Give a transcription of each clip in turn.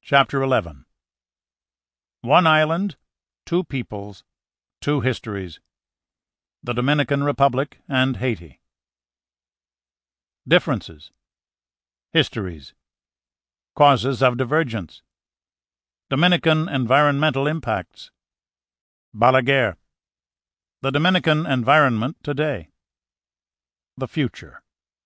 Chapter 11. One Island, Two Peoples, Two Histories. The Dominican Republic and Haiti. Differences. Histories. Causes of divergence. Dominican environmental impacts. Balaguer. The Dominican environment today. The future.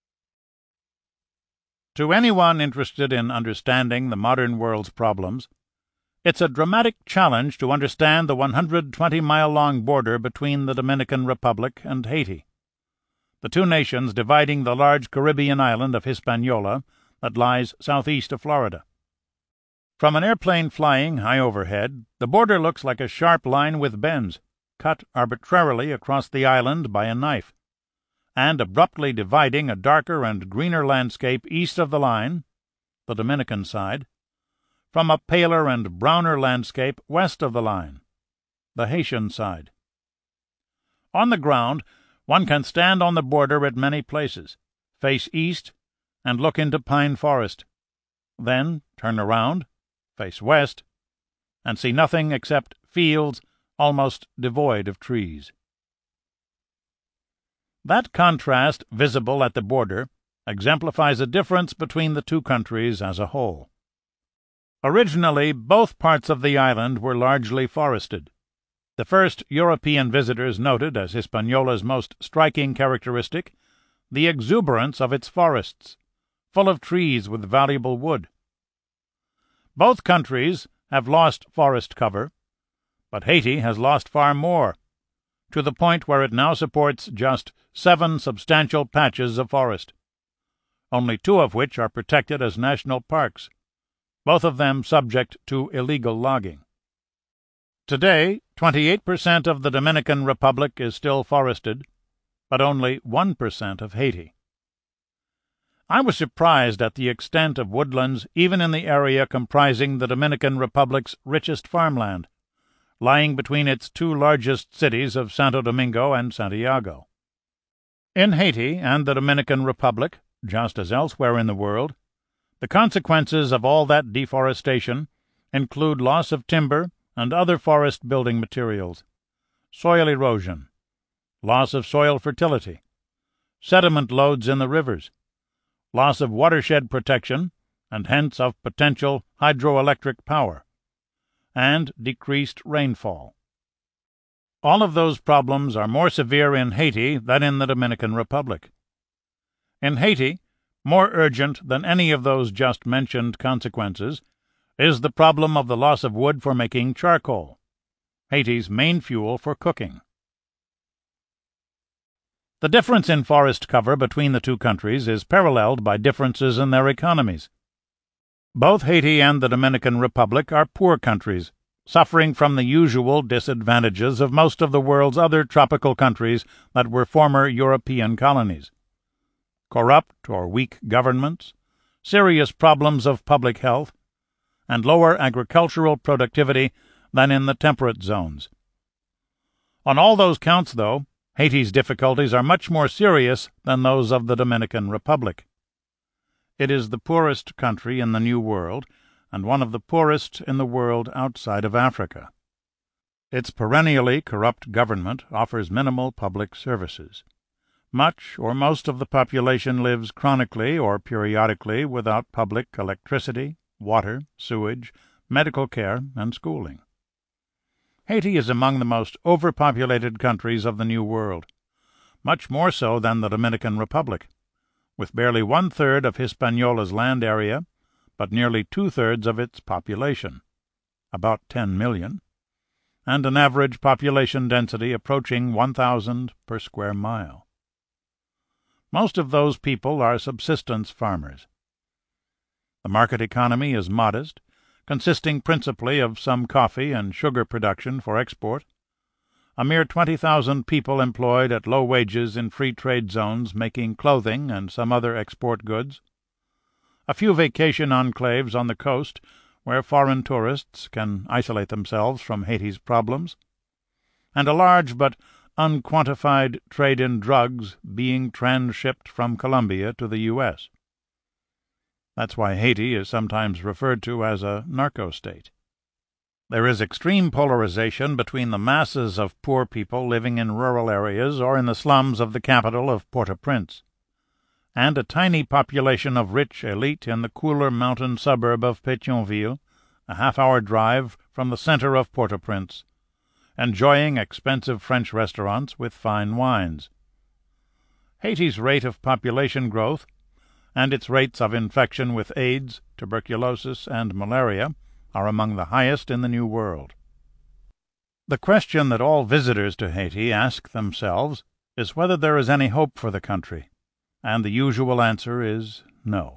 To anyone interested in understanding the modern world's problems, it's a dramatic challenge to understand the 120-mile-long border between the Dominican Republic and Haiti, the two nations dividing the large Caribbean island of Hispaniola that lies southeast of Florida. From an airplane flying high overhead, the border looks like a sharp line with bends, cut arbitrarily across the island by a knife, and abruptly dividing a darker and greener landscape east of the line, the Dominican side, from a paler and browner landscape west of the line, the Haitian side. On the ground, one can stand on the border at many places, face east, and look into pine forest, then turn around, face west, and see nothing except fields almost devoid of trees. That contrast visible at the border exemplifies a difference between the two countries as a whole. Originally, both parts of the island were largely forested. The first European visitors noted as Hispaniola's most striking characteristic the exuberance of its forests, full of trees with valuable wood. Both countries have lost forest cover, but Haiti has lost far more, to the point where it now supports just 7 substantial patches of forest, only 2 of which are protected as national parks, both of them subject to illegal logging. Today, 28% of the Dominican Republic is still forested, but only 1% of Haiti. I was surprised at the extent of woodlands even in the area comprising the Dominican Republic's richest farmland, lying between its 2 largest cities of Santo Domingo and Santiago. In Haiti and the Dominican Republic, just as elsewhere in the world, the consequences of all that deforestation include loss of timber and other forest building materials, soil erosion, loss of soil fertility, sediment loads in the rivers, loss of watershed protection and hence of potential hydroelectric power, and decreased rainfall. All of those problems are more severe in Haiti than in the Dominican Republic. In Haiti, more urgent than any of those just mentioned consequences is the problem of the loss of wood for making charcoal, Haiti's main fuel for cooking. The difference in forest cover between the two countries is paralleled by differences in their economies. Both Haiti and the Dominican Republic are poor countries, suffering from the usual disadvantages of most of the world's other tropical countries that were former European colonies: corrupt or weak governments, serious problems of public health, and lower agricultural productivity than in the temperate zones. On all those counts, though, Haiti's difficulties are much more serious than those of the Dominican Republic. It is the poorest country in the New World, and one of the poorest in the world outside of Africa. Its perennially corrupt government offers minimal public services. Much or most of the population lives chronically or periodically without public electricity, water, sewage, medical care, and schooling. Haiti is among the most overpopulated countries of the New World, much more so than the Dominican Republic, with barely 1/3 of Hispaniola's land area, but nearly 2/3 of its population, about 10 million, and an average population density approaching 1,000 per square mile. Most of those people are subsistence farmers. The market economy is modest, consisting principally of some coffee and sugar production for export, a mere 20,000 people employed at low wages in free trade zones making clothing and some other export goods, a few vacation enclaves on the coast where foreign tourists can isolate themselves from Haiti's problems, and a large but unquantified trade in drugs being transshipped from Colombia to the U.S. That's why Haiti is sometimes referred to as a narco-state. There is extreme polarization between the masses of poor people living in rural areas or in the slums of the capital of Port-au-Prince, and a tiny population of rich elite in the cooler mountain suburb of Pétionville, a half-hour drive from the center of Port-au-Prince, enjoying expensive French restaurants with fine wines. Haiti's rate of population growth and its rates of infection with AIDS, tuberculosis, and malaria are among the highest in the New World. The question that all visitors to Haiti ask themselves is whether there is any hope for the country, and the usual answer is no.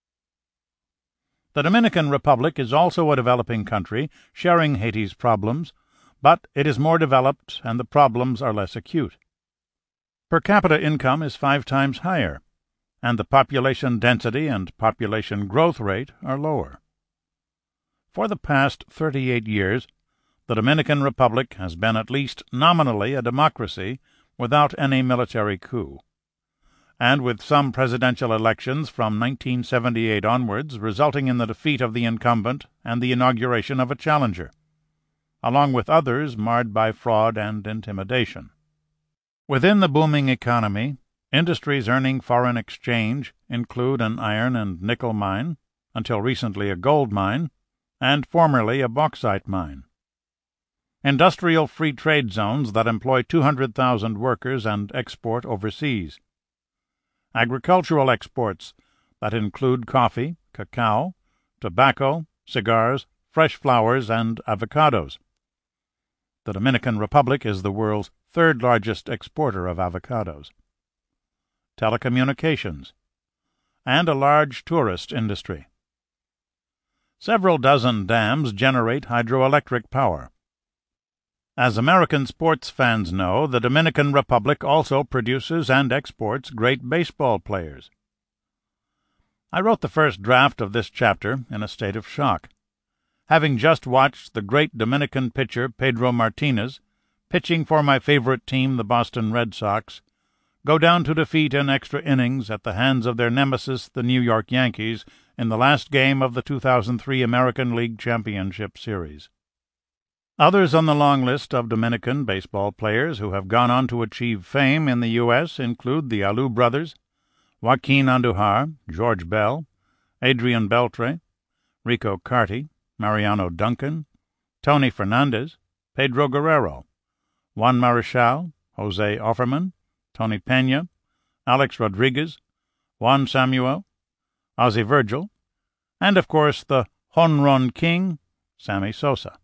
The Dominican Republic is also a developing country, sharing Haiti's problems, but it is more developed and the problems are less acute. Per capita income is 5 times higher, and the population density and population growth rate are lower. For the past 38 years, the Dominican Republic has been at least nominally a democracy without any military coup, and with some presidential elections from 1978 onwards resulting in the defeat of the incumbent and the inauguration of a challenger, along with others marred by fraud and intimidation. Within the booming economy, industries earning foreign exchange include an iron and nickel mine, until recently a gold mine, and formerly a bauxite mine. Industrial free trade zones that employ 200,000 workers and export overseas. Agricultural exports that include coffee, cacao, tobacco, cigars, fresh flowers, and avocados. The Dominican Republic is the world's 3rd largest exporter of avocados. Telecommunications, and a large tourist industry. Several dozen dams generate hydroelectric power. As American sports fans know, the Dominican Republic also produces and exports great baseball players. I wrote the first draft of this chapter in a state of shock, having just watched the great Dominican pitcher Pedro Martinez, pitching for my favorite team, the Boston Red Sox, go down to defeat in extra innings at the hands of their nemesis, the New York Yankees, in the last game of the 2003 American League Championship Series. Others on the long list of Dominican baseball players who have gone on to achieve fame in the U.S. include the Alou brothers, Joaquin Andujar, George Bell, Adrian Beltre, Rico Carty, Mariano Duncan, Tony Fernandez, Pedro Guerrero, Juan Marichal, Jose Offerman, Tony Pena, Alex Rodriguez, Juan Samuel, Ozzie Virgil, and, of course, the Honron King, Sammy Sosa.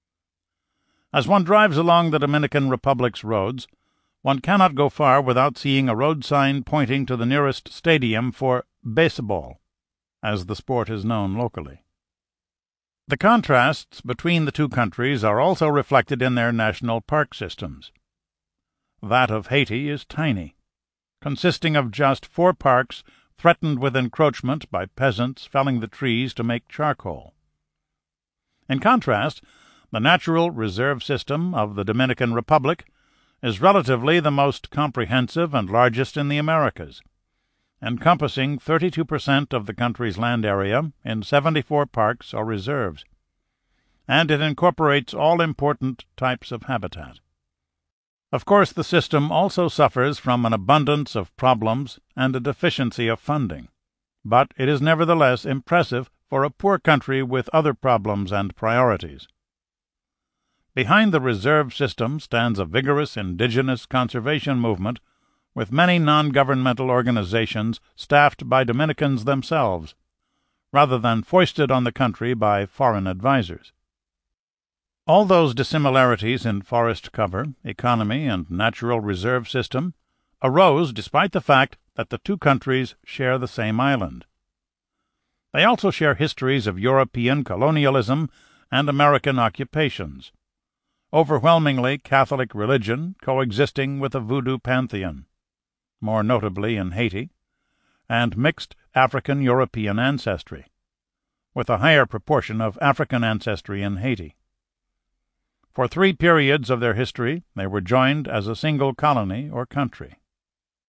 As one drives along the Dominican Republic's roads, one cannot go far without seeing a road sign pointing to the nearest stadium for baseball, as the sport is known locally. The contrasts between the two countries are also reflected in their national park systems. That of Haiti is tiny, consisting of just 4 parks threatened with encroachment by peasants felling the trees to make charcoal. In contrast, the natural reserve system of the Dominican Republic is relatively the most comprehensive and largest in the Americas, encompassing 32% of the country's land area in 74 parks or reserves, and it incorporates all important types of habitat. Of course, the system also suffers from an abundance of problems and a deficiency of funding, but it is nevertheless impressive for a poor country with other problems and priorities. Behind the reserve system stands a vigorous indigenous conservation movement with many non-governmental organizations staffed by Dominicans themselves, rather than foisted on the country by foreign advisers. All those dissimilarities in forest cover, economy, and natural reserve system arose despite the fact that the two countries share the same island. They also share histories of European colonialism and American occupations, overwhelmingly Catholic religion coexisting with a voodoo pantheon, more notably in Haiti, and mixed African-European ancestry, with a higher proportion of African ancestry in Haiti. For 3 periods of their history, they were joined as a single colony or country.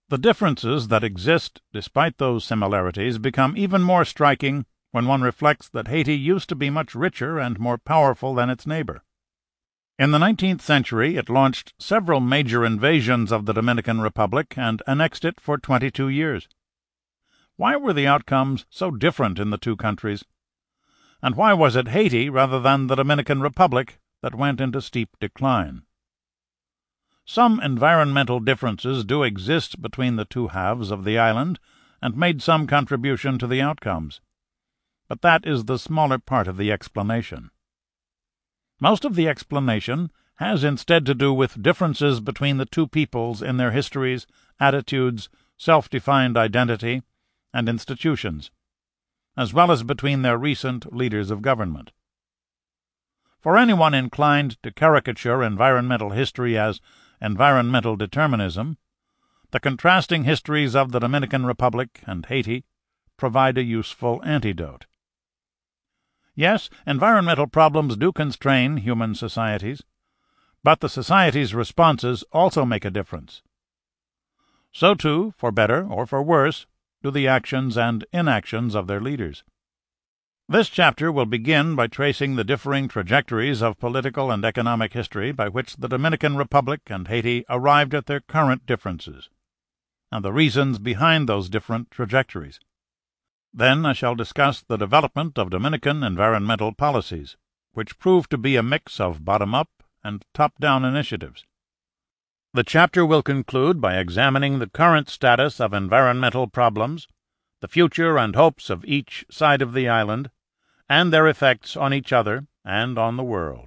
The differences that exist despite those similarities become even more striking when one reflects that Haiti used to be much richer and more powerful than its neighbor. In the 19th century, it launched several major invasions of the Dominican Republic and annexed it for 22 years. Why were the outcomes so different in the two countries? And why was it Haiti rather than the Dominican Republic that went into steep decline? Some environmental differences do exist between the two halves of the island and made some contribution to the outcomes. But that is the smaller part of the explanation. Most of the explanation has instead to do with differences between the two peoples in their histories, attitudes, self-defined identity, and institutions, as well as between their recent leaders of government. For anyone inclined to caricature environmental history as environmental determinism, the contrasting histories of the Dominican Republic and Haiti provide a useful antidote. Yes, environmental problems do constrain human societies, but the society's responses also make a difference. So too, for better or for worse, do the actions and inactions of their leaders. This chapter will begin by tracing the differing trajectories of political and economic history by which the Dominican Republic and Haiti arrived at their current differences, and the reasons behind those different trajectories. Then I shall discuss the development of Dominican environmental policies, which proved to be a mix of bottom-up and top-down initiatives. The chapter will conclude by examining the current status of environmental problems, the future and hopes of each side of the island, and their effects on each other and on the world.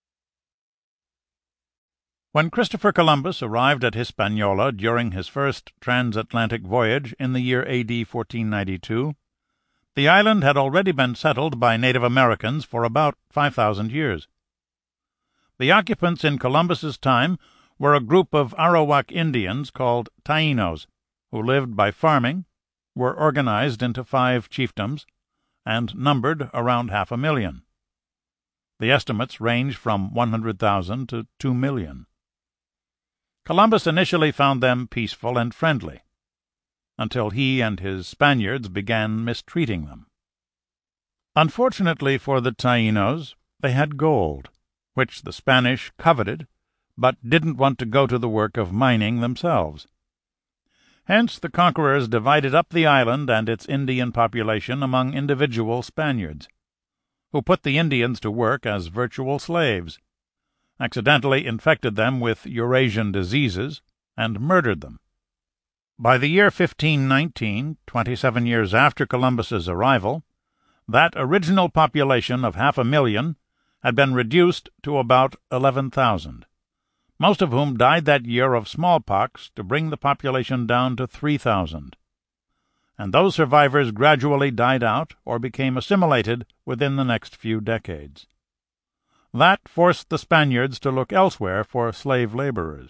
When Christopher Columbus arrived at Hispaniola during his first transatlantic voyage in the year A.D. 1492, the island had already been settled by Native Americans for about 5,000 years. The occupants in Columbus's time were a group of Arawak Indians called Taínos, who lived by farming, were organized into 5 chiefdoms, and numbered around 500,000. The estimates range from 100,000 to 2 million. Columbus initially found them peaceful and friendly, until he and his Spaniards began mistreating them. Unfortunately for the Taínos, they had gold, which the Spanish coveted, but didn't want to go to the work of mining themselves. Hence the conquerors divided up the island and its Indian population among individual Spaniards, who put the Indians to work as virtual slaves, accidentally infected them with Eurasian diseases, and murdered them. By the year 1519, 27 years after Columbus's arrival, that original population of 500,000 had been reduced to about 11,000, most of whom died that year of smallpox to bring the population down to 3,000. And those survivors gradually died out or became assimilated within the next few decades. That forced the Spaniards to look elsewhere for slave laborers.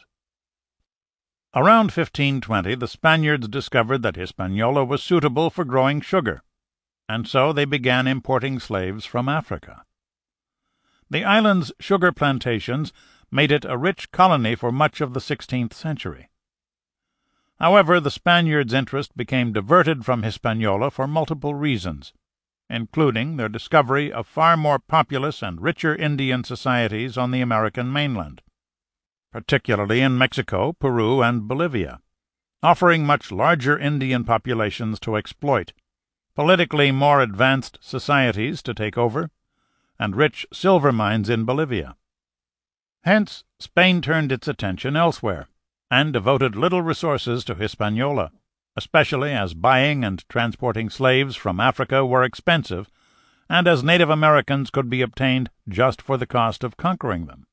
Around 1520, the Spaniards discovered that Hispaniola was suitable for growing sugar, and so they began importing slaves from Africa. The island's sugar plantations made it a rich colony for much of the 16th century. However, the Spaniards' interest became diverted from Hispaniola for multiple reasons, including their discovery of far more populous and richer Indian societies on the American mainland, particularly in Mexico, Peru, and Bolivia, offering much larger Indian populations to exploit, politically more advanced societies to take over, and rich silver mines in Bolivia. Hence, Spain turned its attention elsewhere, and devoted little resources to Hispaniola, especially as buying and transporting slaves from Africa were expensive, and as Native Americans could be obtained just for the cost of conquering them.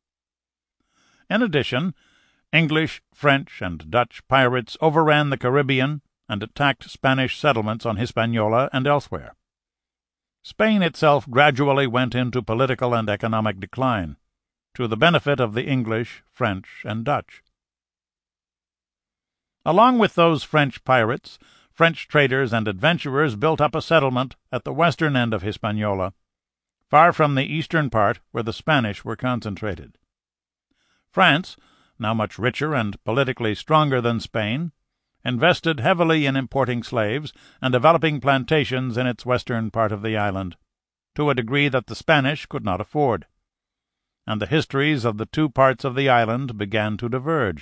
In addition, English, French, and Dutch pirates overran the Caribbean and attacked Spanish settlements on Hispaniola and elsewhere. Spain itself gradually went into political and economic decline, to the benefit of the English, French, and Dutch. Along with those French pirates, French traders and adventurers built up a settlement at the western end of Hispaniola, far from the eastern part where the Spanish were concentrated. France, now much richer and politically stronger than Spain, invested heavily in importing slaves and developing plantations in its western part of the island, to a degree that the Spanish could not afford, and the histories of the two parts of the island began to diverge.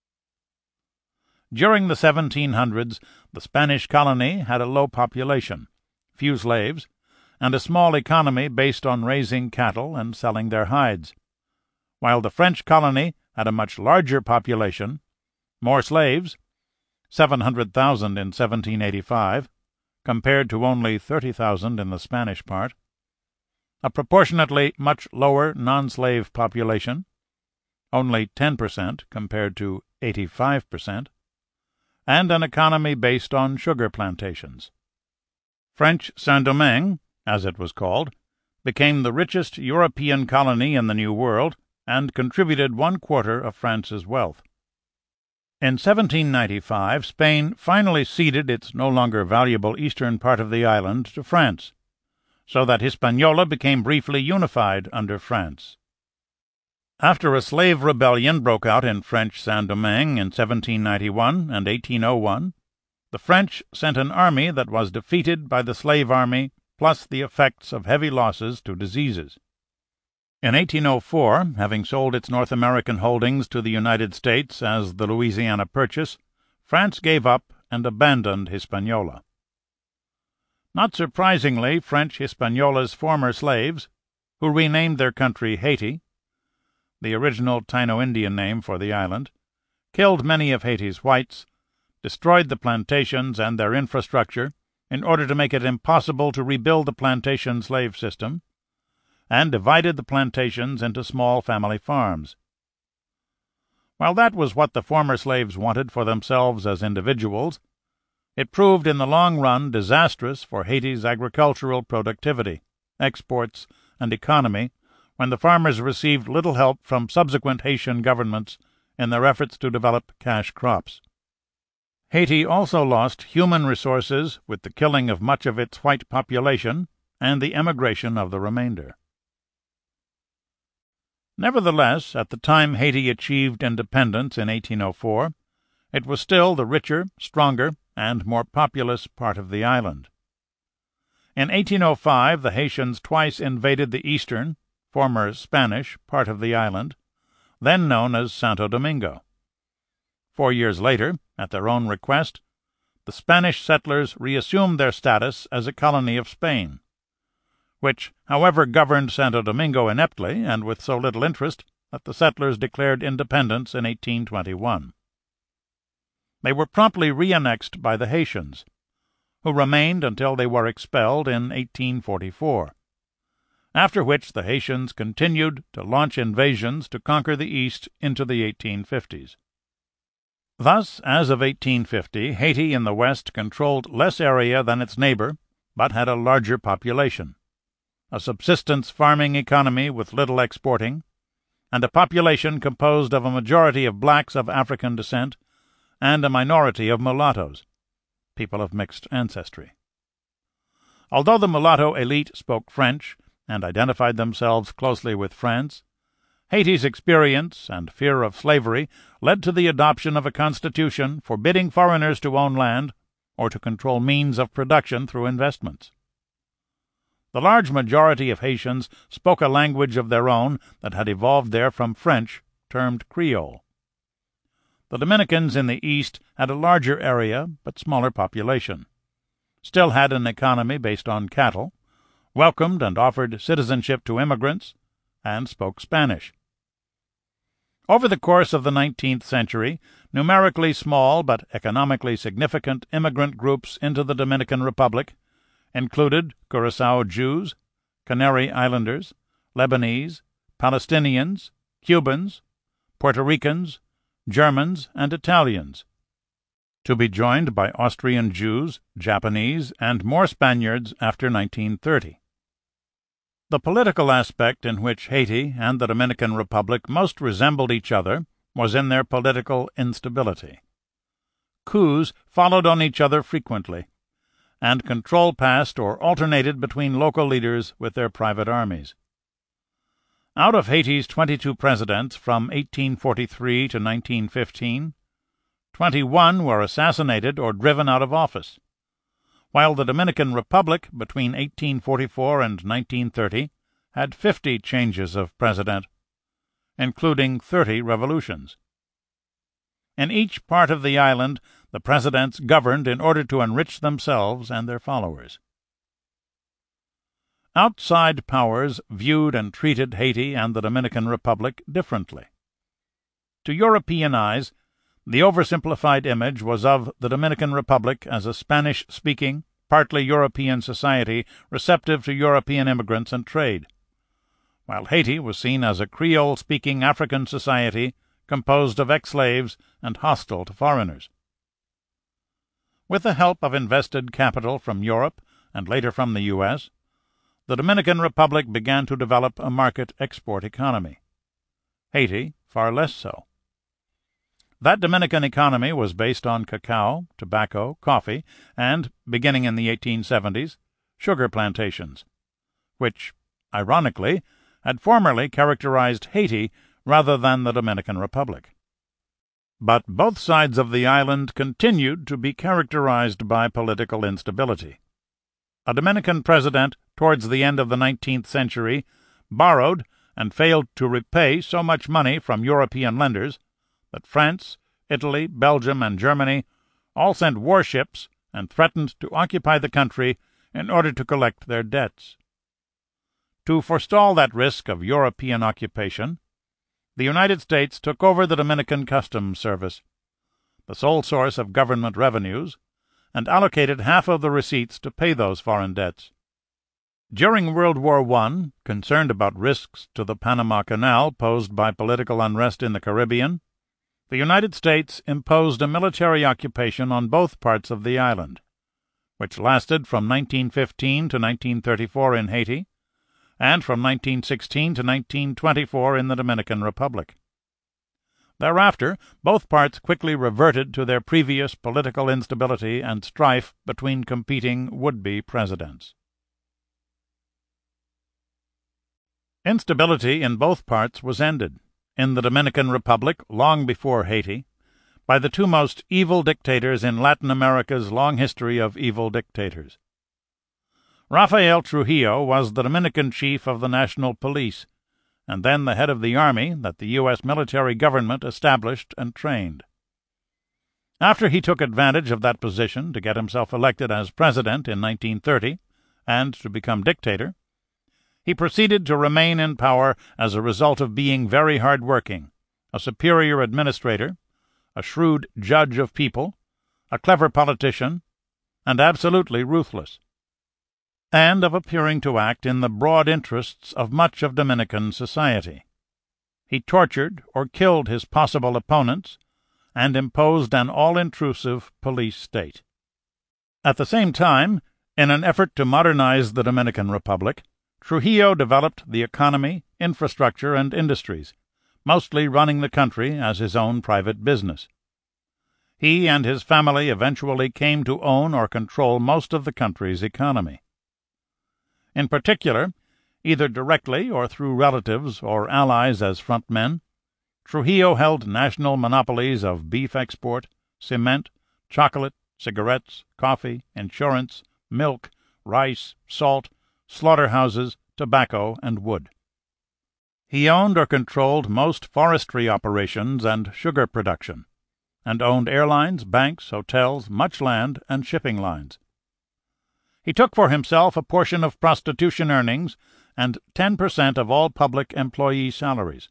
During the 1700s, the Spanish colony had a low population, few slaves, and a small economy based on raising cattle and selling their hides, while the French colony had a much larger population, more slaves, 700,000 in 1785, compared to only 30,000 in the Spanish part, a proportionately much lower non-slave population, only 10% compared to 85%, and an economy based on sugar plantations. French Saint-Domingue, as it was called, became the richest European colony in the New World and contributed 1/4 of France's wealth. In 1795, Spain finally ceded its no longer valuable eastern part of the island to France, so that Hispaniola became briefly unified under France. After a slave rebellion broke out in French Saint-Domingue in 1791 and 1801, the French sent an army that was defeated by the slave army, plus the effects of heavy losses to diseases. In 1804, having sold its North American holdings to the United States as the Louisiana Purchase, France gave up and abandoned Hispaniola. Not surprisingly, French Hispaniola's former slaves, who renamed their country Haiti, the original Taino-Indian name for the island, killed many of Haiti's whites, destroyed the plantations and their infrastructure in order to make it impossible to rebuild the plantation slave system, and divided the plantations into small family farms. While that was what the former slaves wanted for themselves as individuals, it proved in the long run disastrous for Haiti's agricultural productivity, exports, and economy when the farmers received little help from subsequent Haitian governments in their efforts to develop cash crops. Haiti also lost human resources with the killing of much of its white population and the emigration of the remainder. Nevertheless, at the time Haiti achieved independence in 1804, it was still the richer, stronger, and more populous part of the island. In 1805, the Haitians twice invaded the eastern, former Spanish, part of the island, then known as Santo Domingo. 4 years later, at their own request, the Spanish settlers reassumed their status as a colony of Spain, which, however, governed Santo Domingo ineptly and with so little interest that the settlers declared independence in 1821. They were promptly re-annexed by the Haitians, who remained until they were expelled in 1844, after which the Haitians continued to launch invasions to conquer the East into the 1850s. Thus, as of 1850, Haiti in the West controlled less area than its neighbor, but had a larger population, a subsistence farming economy with little exporting, and a population composed of a majority of blacks of African descent and a minority of mulattoes, people of mixed ancestry. Although the mulatto elite spoke French and identified themselves closely with France, Haiti's experience and fear of slavery led to the adoption of a constitution forbidding foreigners to own land or to control means of production through investments. The large majority of Haitians spoke a language of their own that had evolved there from French, termed Creole. The Dominicans in the East had a larger area but smaller population, still had an economy based on cattle, welcomed and offered citizenship to immigrants, and spoke Spanish. Over the course of the 19th century, numerically small but economically significant immigrant groups into the Dominican Republic included Curaçao Jews, Canary Islanders, Lebanese, Palestinians, Cubans, Puerto Ricans, Germans, and Italians, to be joined by Austrian Jews, Japanese, and more Spaniards after 1930. The political aspect in which Haiti and the Dominican Republic most resembled each other was in their political instability. Coups followed on each other frequently, and control passed or alternated between local leaders with their private armies. Out of Haiti's 22 presidents from 1843 to 1915, 21 were assassinated or driven out of office, while the Dominican Republic between 1844 and 1930 had 50 changes of president, including 30 revolutions. In each part of the island, the presidents governed in order to enrich themselves and their followers. Outside powers viewed and treated Haiti and the Dominican Republic differently. To European eyes, the oversimplified image was of the Dominican Republic as a Spanish-speaking, partly European society receptive to European immigrants and trade, while Haiti was seen as a Creole-speaking African society composed of ex-slaves and hostile to foreigners. With the help of invested capital from Europe and later from the U.S., the Dominican Republic began to develop a market export economy. Haiti far less so. That Dominican economy was based on cacao, tobacco, coffee, and, beginning in the 1870s, sugar plantations, which, ironically, had formerly characterized Haiti rather than the Dominican Republic. But both sides of the island continued to be characterized by political instability. A Dominican president, towards the end of the 19th century, borrowed and failed to repay so much money from European lenders that France, Italy, Belgium, and Germany all sent warships and threatened to occupy the country in order to collect their debts. To forestall that risk of European occupation, the United States took over the Dominican Customs Service, the sole source of government revenues, and allocated half of the receipts to pay those foreign debts. During World War I, concerned about risks to the Panama Canal posed by political unrest in the Caribbean, the United States imposed a military occupation on both parts of the island, which lasted from 1915 to 1934 in Haiti, and from 1916 to 1924 in the Dominican Republic. Thereafter, both parts quickly reverted to their previous political instability and strife between competing would-be presidents. Instability in both parts was ended, in the Dominican Republic long before Haiti, by the two most evil dictators in Latin America's long history of evil dictators. Rafael Trujillo was the Dominican chief of the National Police, and then the head of the army that the U.S. military government established and trained. After he took advantage of that position to get himself elected as president in 1930 and to become dictator, he proceeded to remain in power as a result of being very hard-working, a superior administrator, a shrewd judge of people, a clever politician, and absolutely ruthless, and of appearing to act in the broad interests of much of Dominican society. He tortured or killed his possible opponents and imposed an all-intrusive police state. At the same time, in an effort to modernize the Dominican Republic, Trujillo developed the economy, infrastructure, and industries, mostly running the country as his own private business. He and his family eventually came to own or control most of the country's economy. In particular, either directly or through relatives or allies as frontmen, Trujillo held national monopolies of beef export, cement, chocolate, cigarettes, coffee, insurance, milk, rice, salt, slaughterhouses, tobacco, and wood. He owned or controlled most forestry operations and sugar production, and owned airlines, banks, hotels, much land, and shipping lines. He took for himself a portion of prostitution earnings and 10% of all public employee salaries.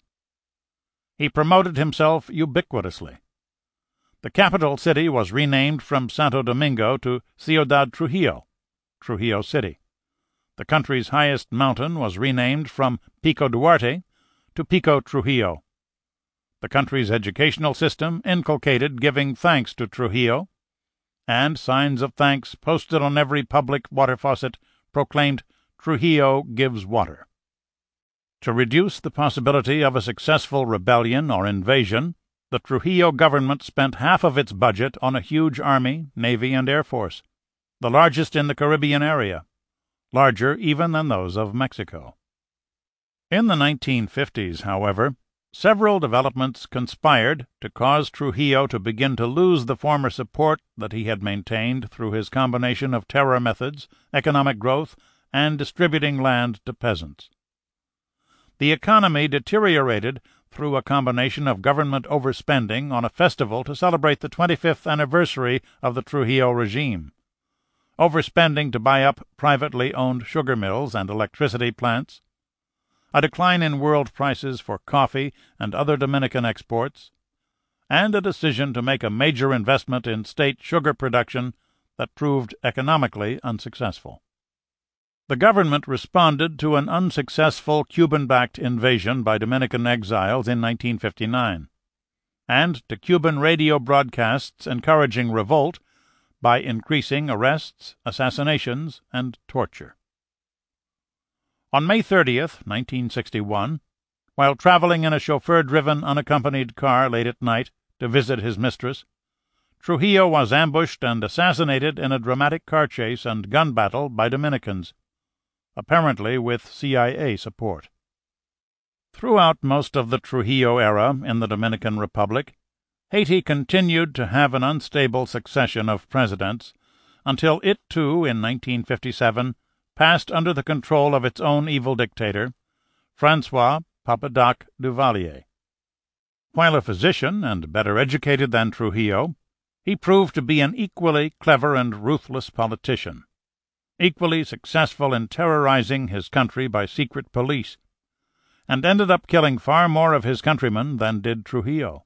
He promoted himself ubiquitously. The capital city was renamed from Santo Domingo to Ciudad Trujillo, Trujillo City. The country's highest mountain was renamed from Pico Duarte to Pico Trujillo. The country's educational system inculcated giving thanks to Trujillo, and signs of thanks posted on every public water faucet proclaimed Trujillo gives water. To reduce the possibility of a successful rebellion or invasion, the Trujillo government spent half of its budget on a huge army, navy, and air force, the largest in the Caribbean area, larger even than those of Mexico. In the 1950s, however, Several developments conspired to cause Trujillo to begin to lose the former support that he had maintained through his combination of terror methods, economic growth, and distributing land to peasants. The economy deteriorated through a combination of government overspending on a festival to celebrate the 25th anniversary of the Trujillo regime, overspending to buy up privately owned sugar mills and electricity plants, a decline in world prices for coffee and other Dominican exports, and a decision to make a major investment in state sugar production that proved economically unsuccessful. The government responded to an unsuccessful Cuban-backed invasion by Dominican exiles in 1959, and to Cuban radio broadcasts encouraging revolt by increasing arrests, assassinations, and torture. On May 30th, 1961, while traveling in a chauffeur-driven unaccompanied car late at night to visit his mistress, Trujillo was ambushed and assassinated in a dramatic car chase and gun battle by Dominicans, apparently with CIA support. Throughout most of the Trujillo era in the Dominican Republic, Haiti continued to have an unstable succession of presidents until it, too, in 1957, passed under the control of its own evil dictator, François Papa-Doc Duvalier. While a physician and better educated than Trujillo, he proved to be an equally clever and ruthless politician, equally successful in terrorizing his country by secret police, and ended up killing far more of his countrymen than did Trujillo.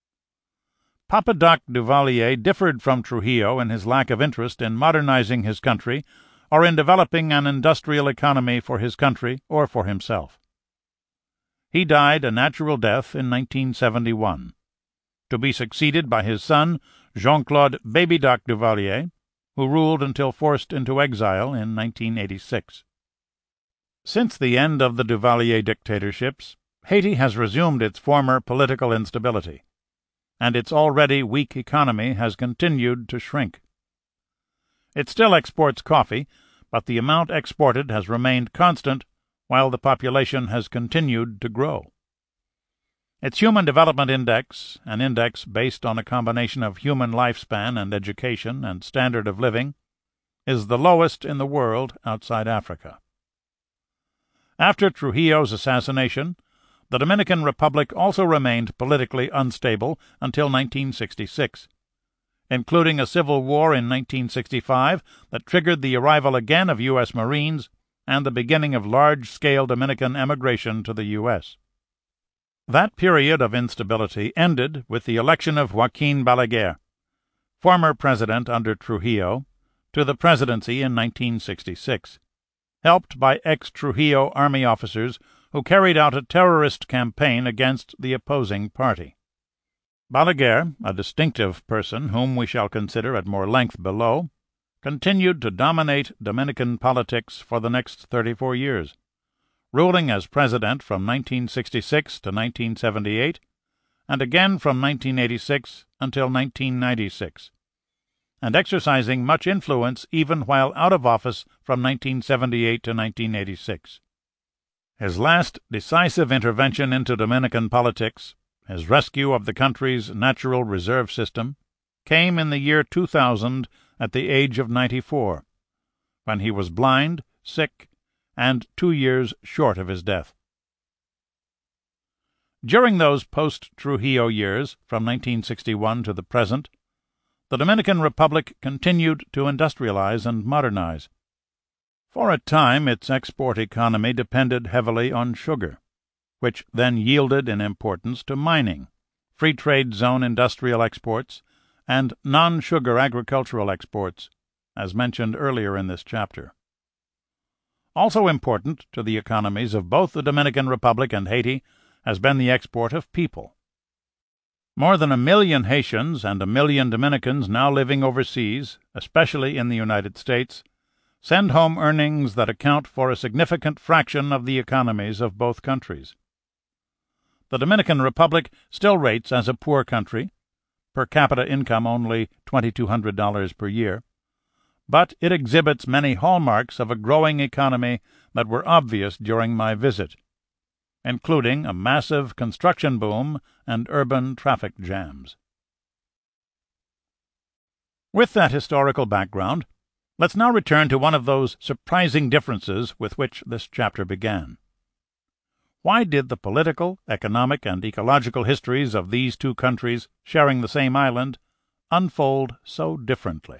Papa-Doc Duvalier differed from Trujillo in his lack of interest in modernizing his country or in developing an industrial economy for his country or for himself. He died a natural death in 1971, to be succeeded by his son, Jean-Claude Baby-Doc Duvalier, who ruled until forced into exile in 1986. Since the end of the Duvalier dictatorships, Haiti has resumed its former political instability, and its already weak economy has continued to shrink. It still exports coffee, but the amount exported has remained constant while the population has continued to grow. Its Human Development Index, an index based on a combination of human lifespan and education and standard of living, is the lowest in the world outside Africa. After Trujillo's assassination, the Dominican Republic also remained politically unstable until 1966. Including a civil war in 1965 that triggered the arrival again of U.S. Marines and the beginning of large-scale Dominican emigration to the U.S. That period of instability ended with the election of Joaquin Balaguer, former president under Trujillo, to the presidency in 1966, helped by ex-Trujillo army officers who carried out a terrorist campaign against the opposing party. Balaguer, a distinctive person whom we shall consider at more length below, continued to dominate Dominican politics for the next 34 years, ruling as president from 1966 to 1978, and again from 1986 until 1996, and exercising much influence even while out of office from 1978 to 1986. His last decisive intervention into Dominican politics, his rescue of the country's natural reserve system, came in the year 2000 at the age of 94, when he was blind, sick, and 2 years short of his death. During those post-Trujillo years, from 1961 to the present, the Dominican Republic continued to industrialize and modernize. For a time its export economy depended heavily on sugar, which then yielded in importance to mining, free trade zone industrial exports, and non-sugar agricultural exports, as mentioned earlier in this chapter. Also important to the economies of both the Dominican Republic and Haiti has been the export of people. More than 1 million Haitians and 1 million Dominicans now living overseas, especially in the United States, send home earnings that account for a significant fraction of the economies of both countries. The Dominican Republic still rates as a poor country, per capita income only $2,200 per year, but it exhibits many hallmarks of a growing economy that were obvious during my visit, including a massive construction boom and urban traffic jams. With that historical background, let's now return to one of those surprising differences with which this chapter began. Why did the political, economic, and ecological histories of these two countries sharing the same island unfold so differently?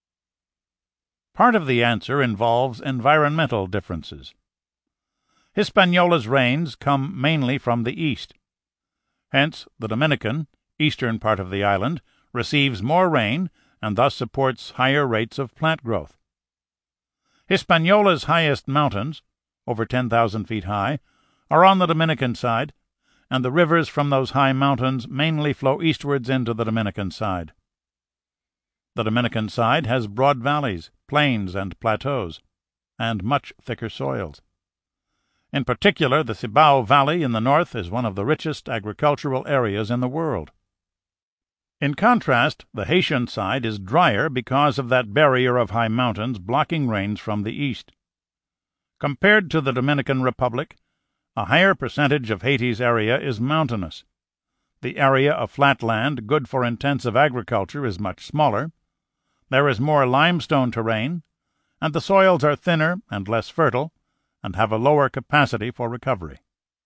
Part of the answer involves environmental differences. Hispaniola's rains come mainly from the east. Hence, the Dominican, eastern part of the island, receives more rain and thus supports higher rates of plant growth. Hispaniola's highest mountains, over 10,000 feet high, are on the Dominican side, and the rivers from those high mountains mainly flow eastwards into the Dominican side. The Dominican side has broad valleys, plains, and plateaus, and much thicker soils. In particular, the Cibao Valley in the north is one of the richest agricultural areas in the world. In contrast, the Haitian side is drier because of that barrier of high mountains blocking rains from the east. Compared to the Dominican Republic, a higher percentage of Haiti's area is mountainous. The area of flat land good for intensive agriculture is much smaller. There is more limestone terrain, and the soils are thinner and less fertile, and have a lower capacity for recovery.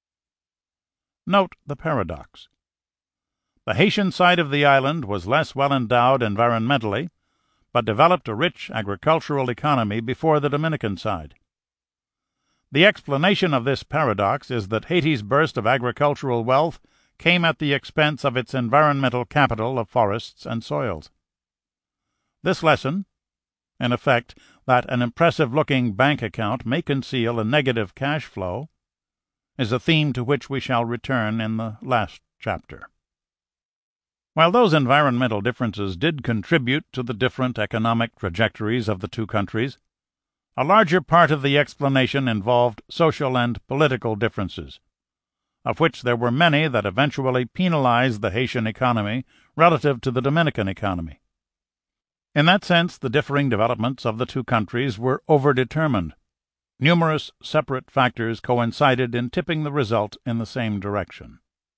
Note the paradox. The Haitian side of the island was less well endowed environmentally, but developed a rich agricultural economy before the Dominican side. The explanation of this paradox is that Haiti's burst of agricultural wealth came at the expense of its environmental capital of forests and soils. This lesson, in effect, that an impressive-looking bank account may conceal a negative cash flow, is a theme to which we shall return in the last chapter. While those environmental differences did contribute to the different economic trajectories of the two countries, a larger part of the explanation involved social and political differences, of which there were many that eventually penalized the Haitian economy relative to the Dominican economy. In that sense, the differing developments of the two countries were overdetermined. Numerous separate factors coincided in tipping the result in the same direction.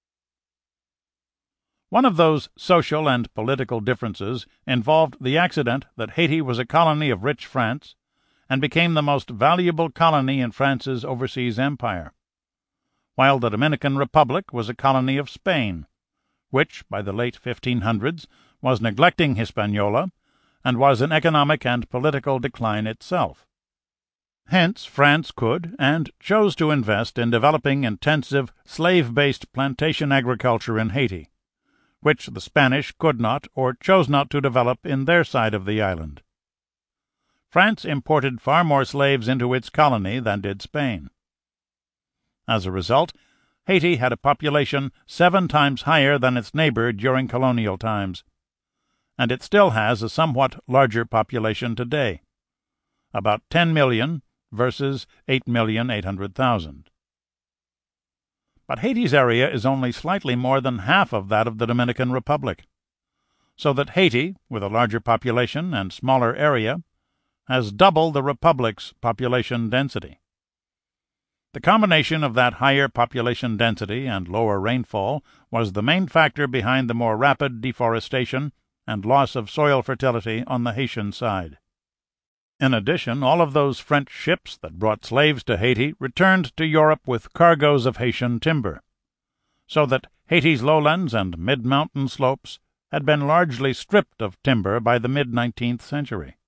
One of those social and political differences involved the accident that Haiti was a colony of rich France and became the most valuable colony in France's overseas empire, while the Dominican Republic was a colony of Spain, which, by the late 1500s, was neglecting Hispaniola and was in economic and political decline itself. Hence, France could and chose to invest in developing intensive slave-based plantation agriculture in Haiti, which the Spanish could not or chose not to develop in their side of the island. France imported far more slaves into its colony than did Spain. As a result, Haiti had a population 7 times higher than its neighbor during colonial times, and it still has a somewhat larger population today, about 10 million versus 8,800,000. But Haiti's area is only slightly more than half of that of the Dominican Republic, so that Haiti, with a larger population and smaller area, has double the Republic's population density. The combination of that higher population density and lower rainfall was the main factor behind the more rapid deforestation and loss of soil fertility on the Haitian side. In addition, all of those French ships that brought slaves to Haiti returned to Europe with cargoes of Haitian timber, so that Haiti's lowlands and mid-mountain slopes had been largely stripped of timber by the mid-19th century.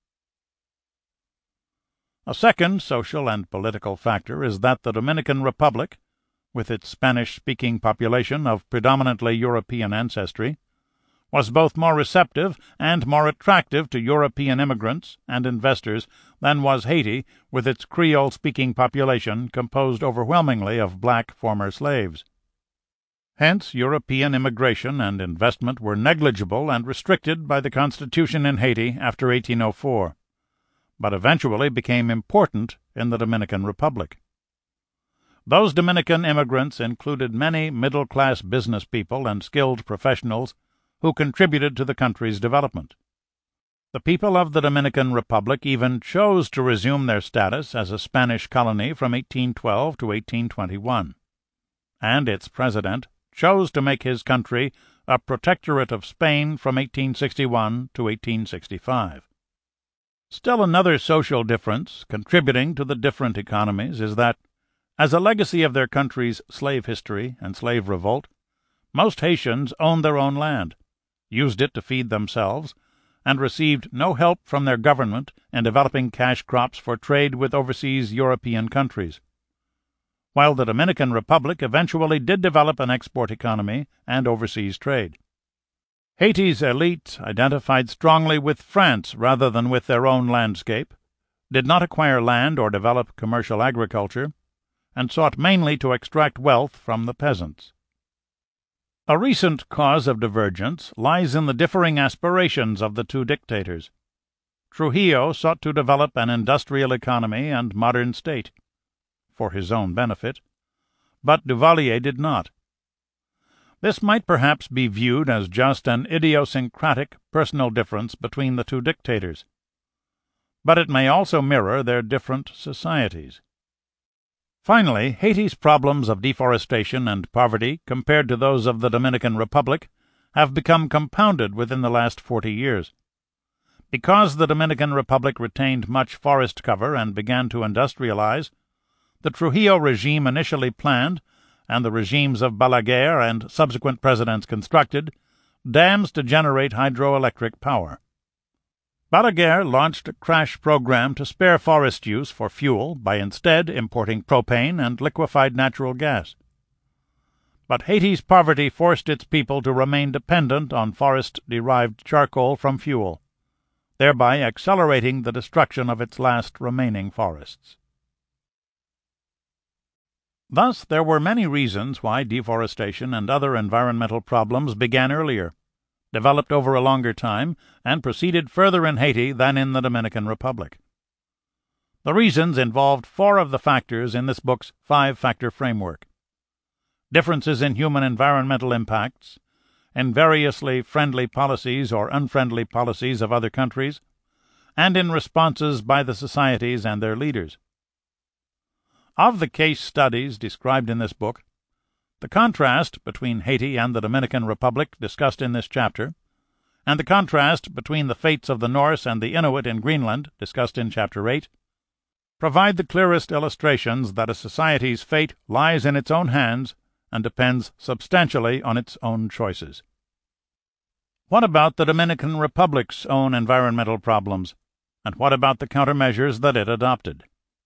A second social and political factor is that the Dominican Republic, with its Spanish-speaking population of predominantly European ancestry, was both more receptive and more attractive to European immigrants and investors than was Haiti, with its Creole-speaking population composed overwhelmingly of black former slaves. Hence, European immigration and investment were negligible and restricted by the Constitution in Haiti after 1804, but eventually became important in the Dominican Republic. Those Dominican immigrants included many middle-class business people and skilled professionals who contributed to the country's development. The people of the Dominican Republic even chose to resume their status as a Spanish colony from 1812 to 1821. and its president chose to make his country a protectorate of Spain from 1861 to 1865. Still another social difference contributing to the different economies is that, as a legacy of their country's slave history and slave revolt, most Haitians owned their own land, used it to feed themselves, and received no help from their government in developing cash crops for trade with overseas European countries, while the Dominican Republic eventually did develop an export economy and overseas trade. Haiti's elite identified strongly with France rather than with their own landscape, did not acquire land or develop commercial agriculture, and sought mainly to extract wealth from the peasants. A recent cause of divergence lies in the differing aspirations of the two dictators. Trujillo sought to develop an industrial economy and modern state, for his own benefit, but Duvalier did not. This might perhaps be viewed as just an idiosyncratic personal difference between the two dictators, but it may also mirror their different societies. Finally, Haiti's problems of deforestation and poverty, compared to those of the Dominican Republic, have become compounded within the last 40 years. Because the Dominican Republic retained much forest cover and began to industrialize, the Trujillo regime initially planned, and the regimes of Balaguer and subsequent presidents constructed, dams to generate hydroelectric power. Balaguer launched a crash program to spare forest use for fuel by instead importing propane and liquefied natural gas. But Haiti's poverty forced its people to remain dependent on forest-derived charcoal from fuel, thereby accelerating the destruction of its last remaining forests. Thus, there were many reasons why deforestation and other environmental problems began earlier, developed over a longer time, and proceeded further in Haiti than in the Dominican Republic. The reasons involved 4 of the factors in this book's 5-factor framework: differences in human environmental impacts, in variously friendly policies or unfriendly policies of other countries, and in responses by the societies and their leaders. Of the case studies described in this book, the contrast between Haiti and the Dominican Republic discussed in this chapter, and the contrast between the fates of the Norse and the Inuit in Greenland discussed in Chapter 8, provide the clearest illustrations that a society's fate lies in its own hands and depends substantially on its own choices. What about the Dominican Republic's own environmental problems, and what about the countermeasures that it adopted?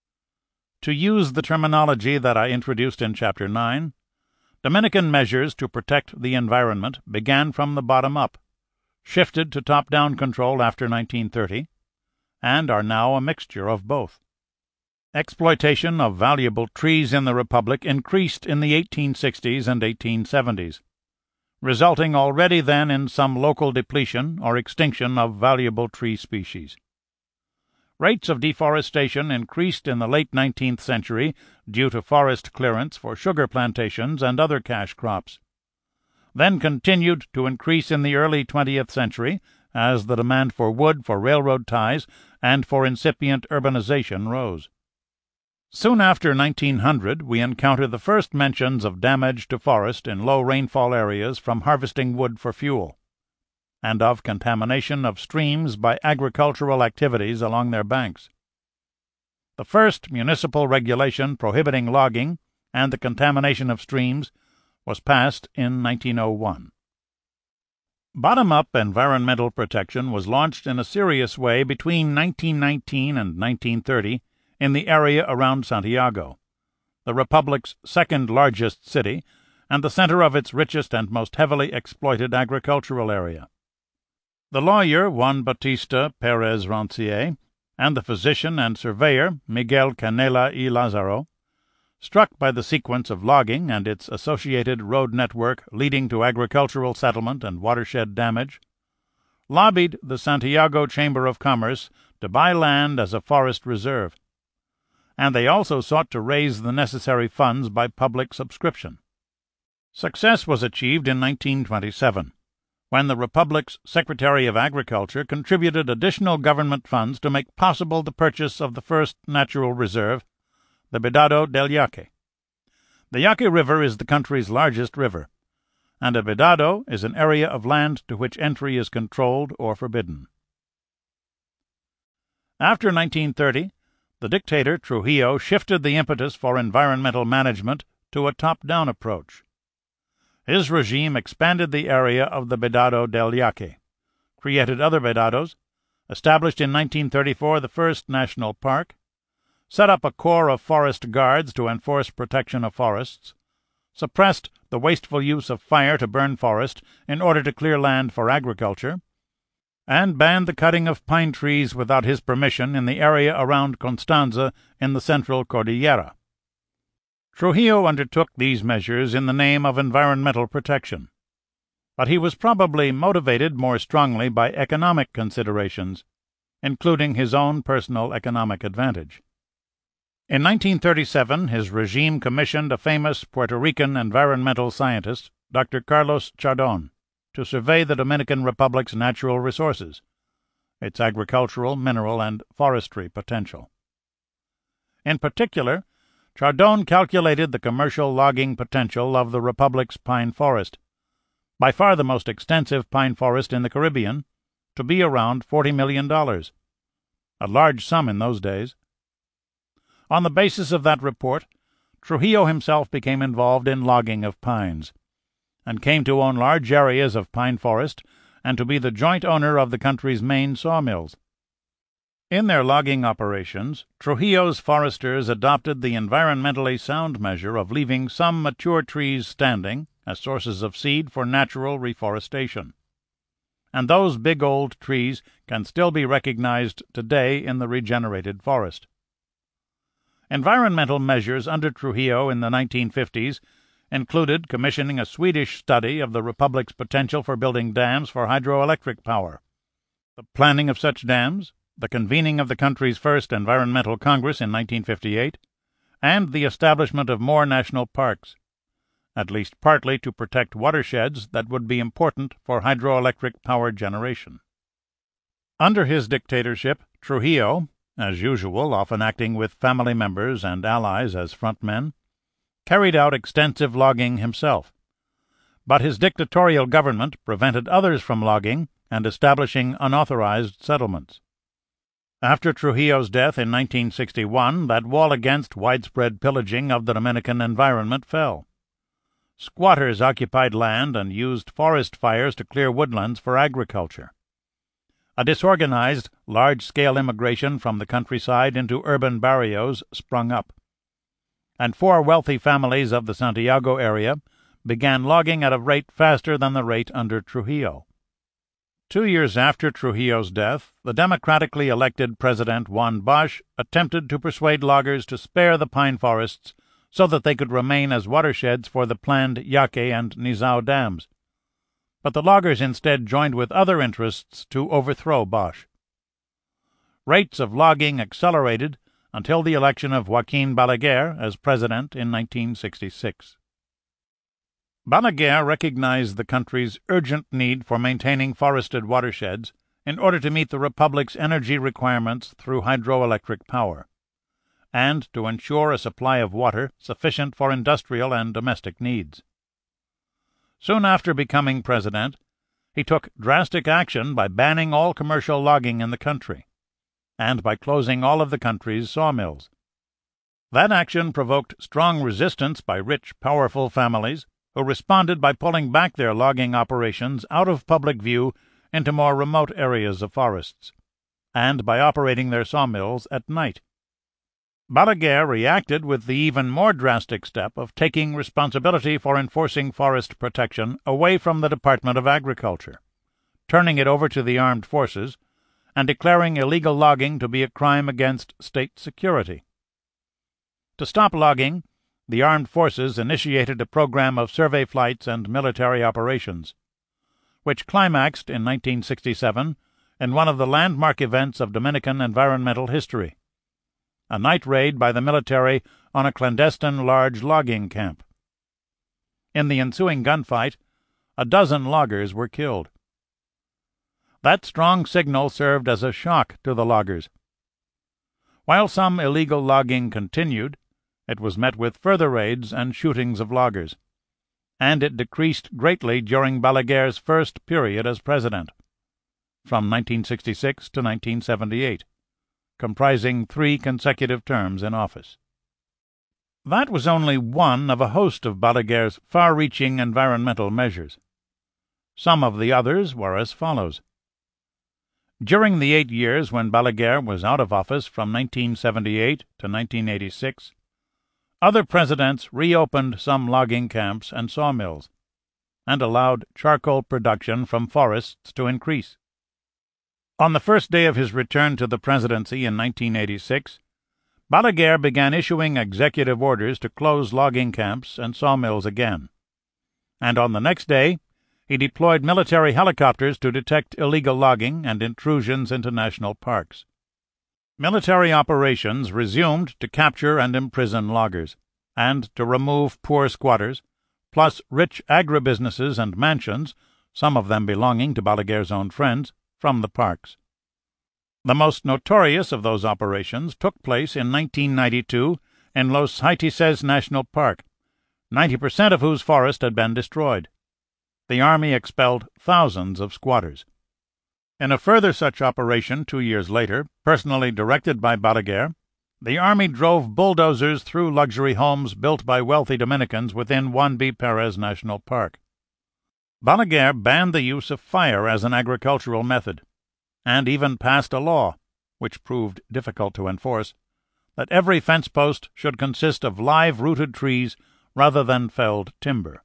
To use the terminology that I introduced in Chapter 9, Dominican measures to protect the environment began from the bottom up, shifted to top-down control after 1930, and are now a mixture of both. Exploitation of valuable trees in the Republic increased in the 1860s and 1870s, resulting already then in some local depletion or extinction of valuable tree species. Rates of deforestation increased in the late 19th century due to forest clearance for sugar plantations and other cash crops, then continued to increase in the early 20th century as the demand for wood for railroad ties and for incipient urbanization rose. Soon after 1900, we encounter the first mentions of damage to forest in low rainfall areas from harvesting wood for fuel, and of contamination of streams by agricultural activities along their banks. The first municipal regulation prohibiting logging and the contamination of streams was passed in 1901. Bottom-up environmental protection was launched in a serious way between 1919 and 1930 in the area around Santiago, the Republic's second-largest city and the center of its richest and most heavily exploited agricultural area. The lawyer Juan Bautista Perez Roncier and the physician and surveyor Miguel Canela y Lazaro, struck by the sequence of logging and its associated road network leading to agricultural settlement and watershed damage, lobbied the Santiago Chamber of Commerce to buy land as a forest reserve, and they also sought to raise the necessary funds by public subscription. Success was achieved in 1927. When the Republic's Secretary of Agriculture contributed additional government funds to make possible the purchase of the first natural reserve, the Vedado del Yaque. The Yaqui River is the country's largest river, and a vedado is an area of land to which entry is controlled or forbidden. After 1930, the dictator Trujillo shifted the impetus for environmental management to a top-down approach. His regime expanded the area of the Vedado del Yaqui, created other vedados, established in 1934 the first national park, set up a corps of forest guards to enforce protection of forests, suppressed the wasteful use of fire to burn forest in order to clear land for agriculture, and banned the cutting of pine trees without his permission in the area around Constanza in the central Cordillera. Trujillo undertook these measures in the name of environmental protection, but he was probably motivated more strongly by economic considerations, including his own personal economic advantage. In 1937, his regime commissioned a famous Puerto Rican environmental scientist, Dr. Carlos Chardon, to survey the Dominican Republic's natural resources, its agricultural, mineral, and forestry potential. In particular, Chardon calculated the commercial logging potential of the Republic's pine forest, by far the most extensive pine forest in the Caribbean, to be around $40 million, a large sum in those days. On the basis of that report, Trujillo himself became involved in logging of pines, and came to own large areas of pine forest and to be the joint owner of the country's main sawmills. In their logging operations, Trujillo's foresters adopted the environmentally sound measure of leaving some mature trees standing as sources of seed for natural reforestation. And those big old trees can still be recognized today in the regenerated forest. Environmental measures under Trujillo in the 1950s included commissioning a Swedish study of the Republic's potential for building dams for hydroelectric power, the planning of such dams, the convening of the country's first Environmental Congress in 1958, and the establishment of more national parks, at least partly to protect watersheds that would be important for hydroelectric power generation. Under his dictatorship, Trujillo, as usual often acting with family members and allies as frontmen, carried out extensive logging himself, but his dictatorial government prevented others from logging and establishing unauthorized settlements. After Trujillo's death in 1961, that wall against widespread pillaging of the Dominican environment fell. Squatters occupied land and used forest fires to clear woodlands for agriculture. A disorganized, large-scale immigration from the countryside into urban barrios sprung up, and 4 wealthy families of the Santiago area began logging at a rate faster than the rate under Trujillo. 2 years after Trujillo's death, the democratically elected President Juan Bosch attempted to persuade loggers to spare the pine forests so that they could remain as watersheds for the planned Yaqui and Nizao dams. But the loggers instead joined with other interests to overthrow Bosch. Rates of logging accelerated until the election of Joaquin Balaguer as president in 1966. Balaguer recognized the country's urgent need for maintaining forested watersheds in order to meet the Republic's energy requirements through hydroelectric power, and to ensure a supply of water sufficient for industrial and domestic needs. Soon after becoming president, he took drastic action by banning all commercial logging in the country, and by closing all of the country's sawmills. That action provoked strong resistance by rich, powerful families, who responded by pulling back their logging operations out of public view into more remote areas of forests, and by operating their sawmills at night. Balaguer reacted with the even more drastic step of taking responsibility for enforcing forest protection away from the Department of Agriculture, turning it over to the armed forces, and declaring illegal logging to be a crime against state security. To stop logging, the armed forces initiated a program of survey flights and military operations, which climaxed in 1967 in one of the landmark events of Dominican environmental history, a night raid by the military on a clandestine large logging camp. In the ensuing gunfight, a dozen loggers were killed. That strong signal served as a shock to the loggers. While some illegal logging continued, it was met with further raids and shootings of loggers, and it decreased greatly during Balaguer's first period as president, from 1966 to 1978, comprising 3 consecutive terms in office. That was only one of a host of Balaguer's far-reaching environmental measures. Some of the others were as follows. During the 8 years when Balaguer was out of office from 1978 to 1986, other presidents reopened some logging camps and sawmills, and allowed charcoal production from forests to increase. On the first day of his return to the presidency in 1986, Balaguer began issuing executive orders to close logging camps and sawmills again, and on the next day he deployed military helicopters to detect illegal logging and intrusions into national parks. Military operations resumed to capture and imprison loggers, and to remove poor squatters, plus rich agribusinesses and mansions, some of them belonging to Balaguer's own friends, from the parks. The most notorious of those operations took place in 1992 in Los Haitises National Park, 90% of whose forest had been destroyed. The army expelled thousands of squatters. In a further such operation 2 years later, personally directed by Balaguer, the army drove bulldozers through luxury homes built by wealthy Dominicans within Juan B. Perez National Park. Balaguer banned the use of fire as an agricultural method, and even passed a law, which proved difficult to enforce, that every fence post should consist of live-rooted trees rather than felled timber.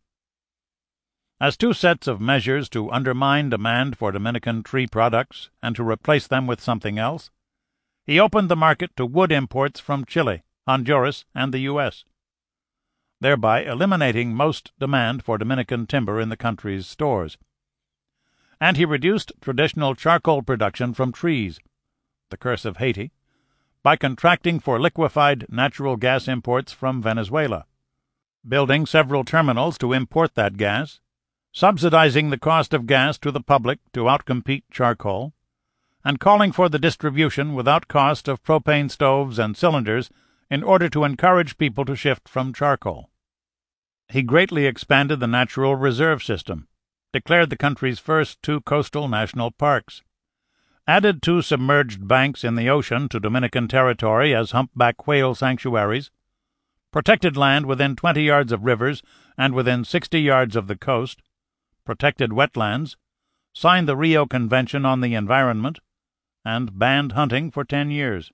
As 2 sets of measures to undermine demand for Dominican tree products and to replace them with something else, he opened the market to wood imports from Chile, Honduras, and the U.S., thereby eliminating most demand for Dominican timber in the country's stores. And he reduced traditional charcoal production from trees, the curse of Haiti, by contracting for liquefied natural gas imports from Venezuela, building several terminals to import that gas, subsidizing the cost of gas to the public to outcompete charcoal, and calling for the distribution without cost of propane stoves and cylinders in order to encourage people to shift from charcoal. He greatly expanded the natural reserve system, declared the country's first 2 coastal national parks, added 2 submerged banks in the ocean to Dominican territory as humpback whale sanctuaries, protected land within 20 yards of rivers and within 60 yards of the coast, protected wetlands, signed the Rio Convention on the Environment, and banned hunting for 10 years.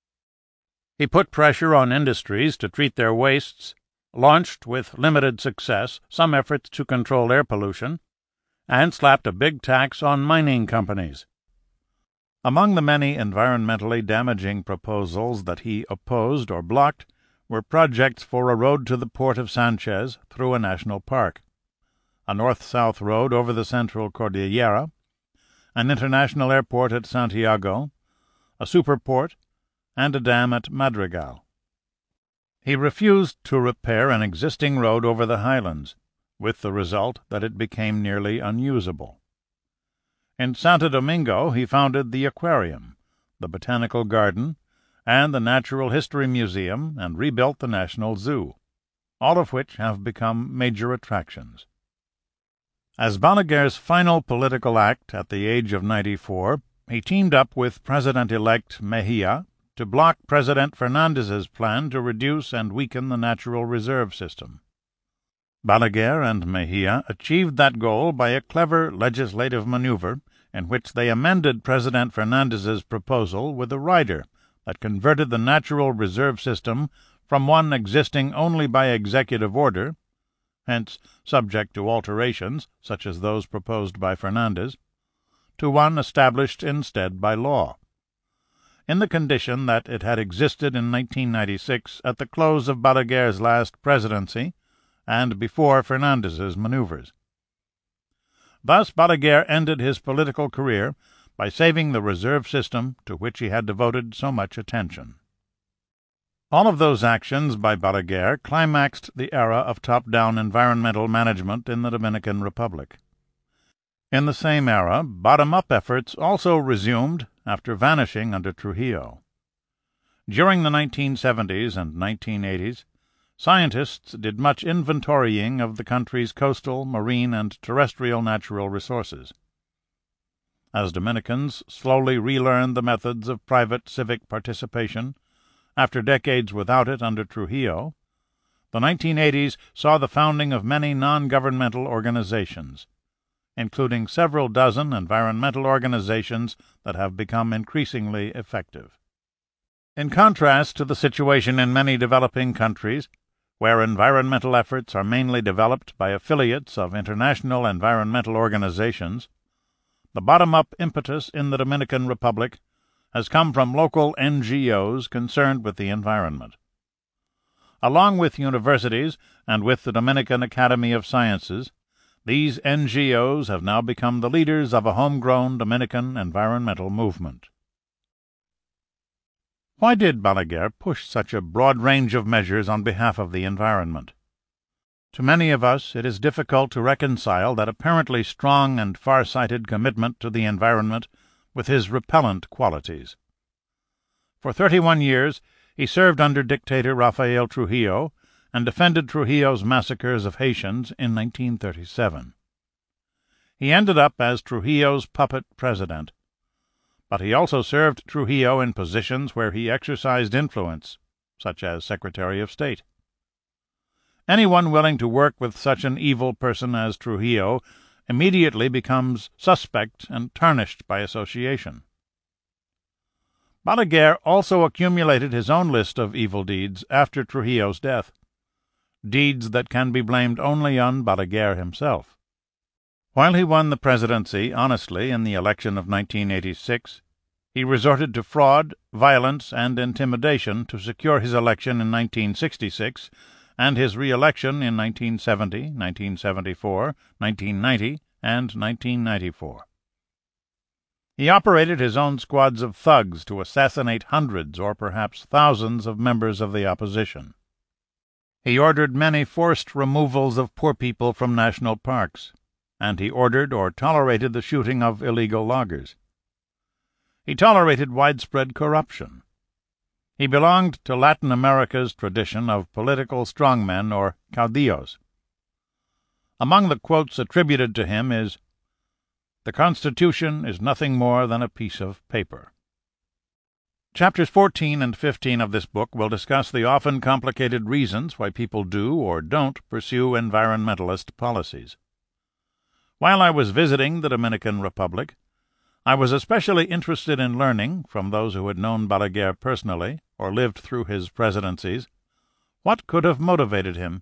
He put pressure on industries to treat their wastes, launched with limited success some efforts to control air pollution, and slapped a big tax on mining companies. Among the many environmentally damaging proposals that he opposed or blocked were projects for a road to the port of Sanchez through a national park, a north-south road over the Central Cordillera, an international airport at Santiago, a superport, and a dam at Madrigal. He refused to repair an existing road over the highlands, with the result that it became nearly unusable. In Santo Domingo he founded the Aquarium, the Botanical Garden, and the Natural History Museum, and rebuilt the National Zoo, all of which have become major attractions. As Balaguer's final political act at the age of 94, he teamed up with President-elect Mejia to block President Fernandez's plan to reduce and weaken the natural reserve system. Balaguer and Mejia achieved that goal by a clever legislative maneuver in which they amended President Fernandez's proposal with a rider that converted the natural reserve system from one existing only by executive order, hence subject to alterations such as those proposed by Fernandez, to one established instead by law, in the condition that it had existed in 1996 at the close of Balaguer's last presidency and before Fernandez's maneuvers. Thus Balaguer ended his political career by saving the reserve system to which he had devoted so much attention. All of those actions by Balaguer climaxed the era of top-down environmental management in the Dominican Republic. In the same era, bottom-up efforts also resumed after vanishing under Trujillo. During the 1970s and 1980s, scientists did much inventorying of the country's coastal, marine, and terrestrial natural resources. As Dominicans slowly relearned the methods of private civic participation, after decades without it under Trujillo, the 1980s saw the founding of many non-governmental organizations, including several dozen environmental organizations that have become increasingly effective. In contrast to the situation in many developing countries, where environmental efforts are mainly developed by affiliates of international environmental organizations, the bottom-up impetus in the Dominican Republic has come from local NGOs concerned with the environment. Along with universities and with the Dominican Academy of Sciences, these NGOs have now become the leaders of a homegrown Dominican environmental movement. Why did Balaguer push such a broad range of measures on behalf of the environment? To many of us it is difficult to reconcile that apparently strong and far-sighted commitment to the environment with his repellent qualities. For 31 years he served under dictator Rafael Trujillo and defended Trujillo's massacres of Haitians in 1937. He ended up as Trujillo's puppet president, but he also served Trujillo in positions where he exercised influence, such as Secretary of State. Anyone willing to work with such an evil person as Trujillo immediately becomes suspect and tarnished by association. Balaguer also accumulated his own list of evil deeds after Trujillo's death, deeds that can be blamed only on Balaguer himself. While he won the presidency honestly in the election of 1986, he resorted to fraud, violence, and intimidation to secure his election in 1966 and his re-election in 1970, 1974, 1990, and 1994. He operated his own squads of thugs to assassinate hundreds or perhaps thousands of members of the opposition. He ordered many forced removals of poor people from national parks, and he ordered or tolerated the shooting of illegal loggers. He tolerated widespread corruption. He belonged to Latin America's tradition of political strongmen or caudillos. Among the quotes attributed to him is, "The Constitution is nothing more than a piece of paper." Chapters 14 and 15 of this book will discuss the often complicated reasons why people do or don't pursue environmentalist policies. While I was visiting the Dominican Republic, I was especially interested in learning, from those who had known Balaguer personally or lived through his presidencies, what could have motivated him.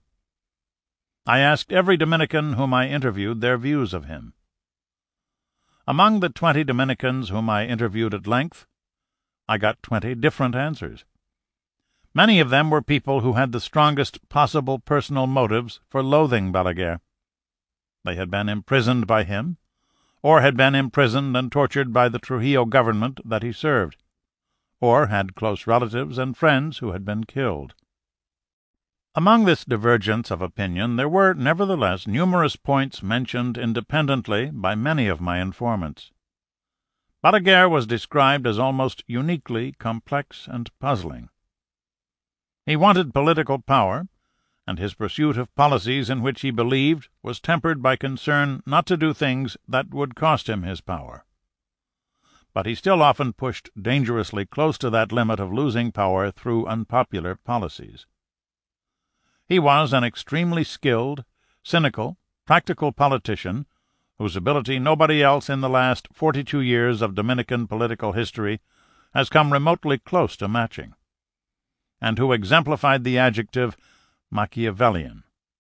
I asked every Dominican whom I interviewed their views of him. Among the 20 Dominicans whom I interviewed at length, I got 20 different answers. Many of them were people who had the strongest possible personal motives for loathing Balaguer. They had been imprisoned by him, or had been imprisoned and tortured by the Trujillo government that he served, or had close relatives and friends who had been killed. Among this divergence of opinion there were, nevertheless, numerous points mentioned independently by many of my informants. Balaguer was described as almost uniquely complex and puzzling. He wanted political power, and his pursuit of policies in which he believed was tempered by concern not to do things that would cost him his power. But he still often pushed dangerously close to that limit of losing power through unpopular policies. He was an extremely skilled, cynical, practical politician whose ability nobody else in the last 42 years of Dominican political history has come remotely close to matching, and who exemplified the adjective Machiavellian.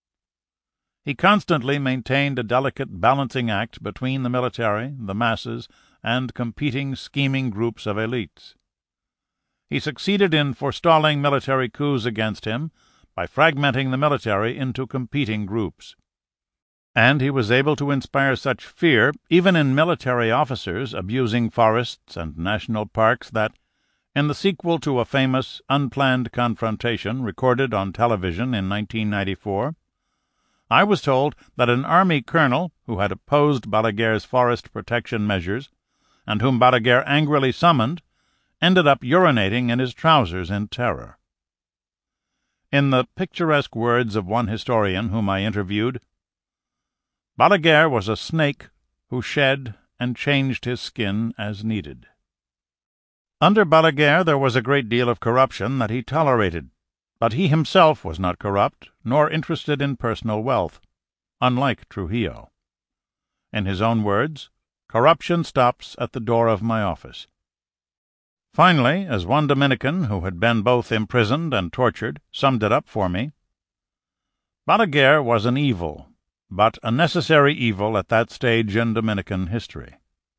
He constantly maintained a delicate balancing act between the military, the masses, and competing scheming groups of elites. He succeeded in forestalling military coups against him by fragmenting the military into competing groups. And he was able to inspire such fear, even in military officers abusing forests and national parks, that, in the sequel to a famous, unplanned confrontation recorded on television in 1994, I was told that an army colonel who had opposed Balaguer's forest protection measures, and whom Balaguer angrily summoned, ended up urinating in his trousers in terror. In the picturesque words of one historian whom I interviewed, Balaguer was a snake who shed and changed his skin as needed. Under Balaguer there was a great deal of corruption that he tolerated, but he himself was not corrupt, nor interested in personal wealth, unlike Trujillo. In his own words, corruption stops at the door of my office. Finally, as one Dominican who had been both imprisoned and tortured summed it up for me, Balaguer was an evil, but a necessary evil at that stage in Dominican history.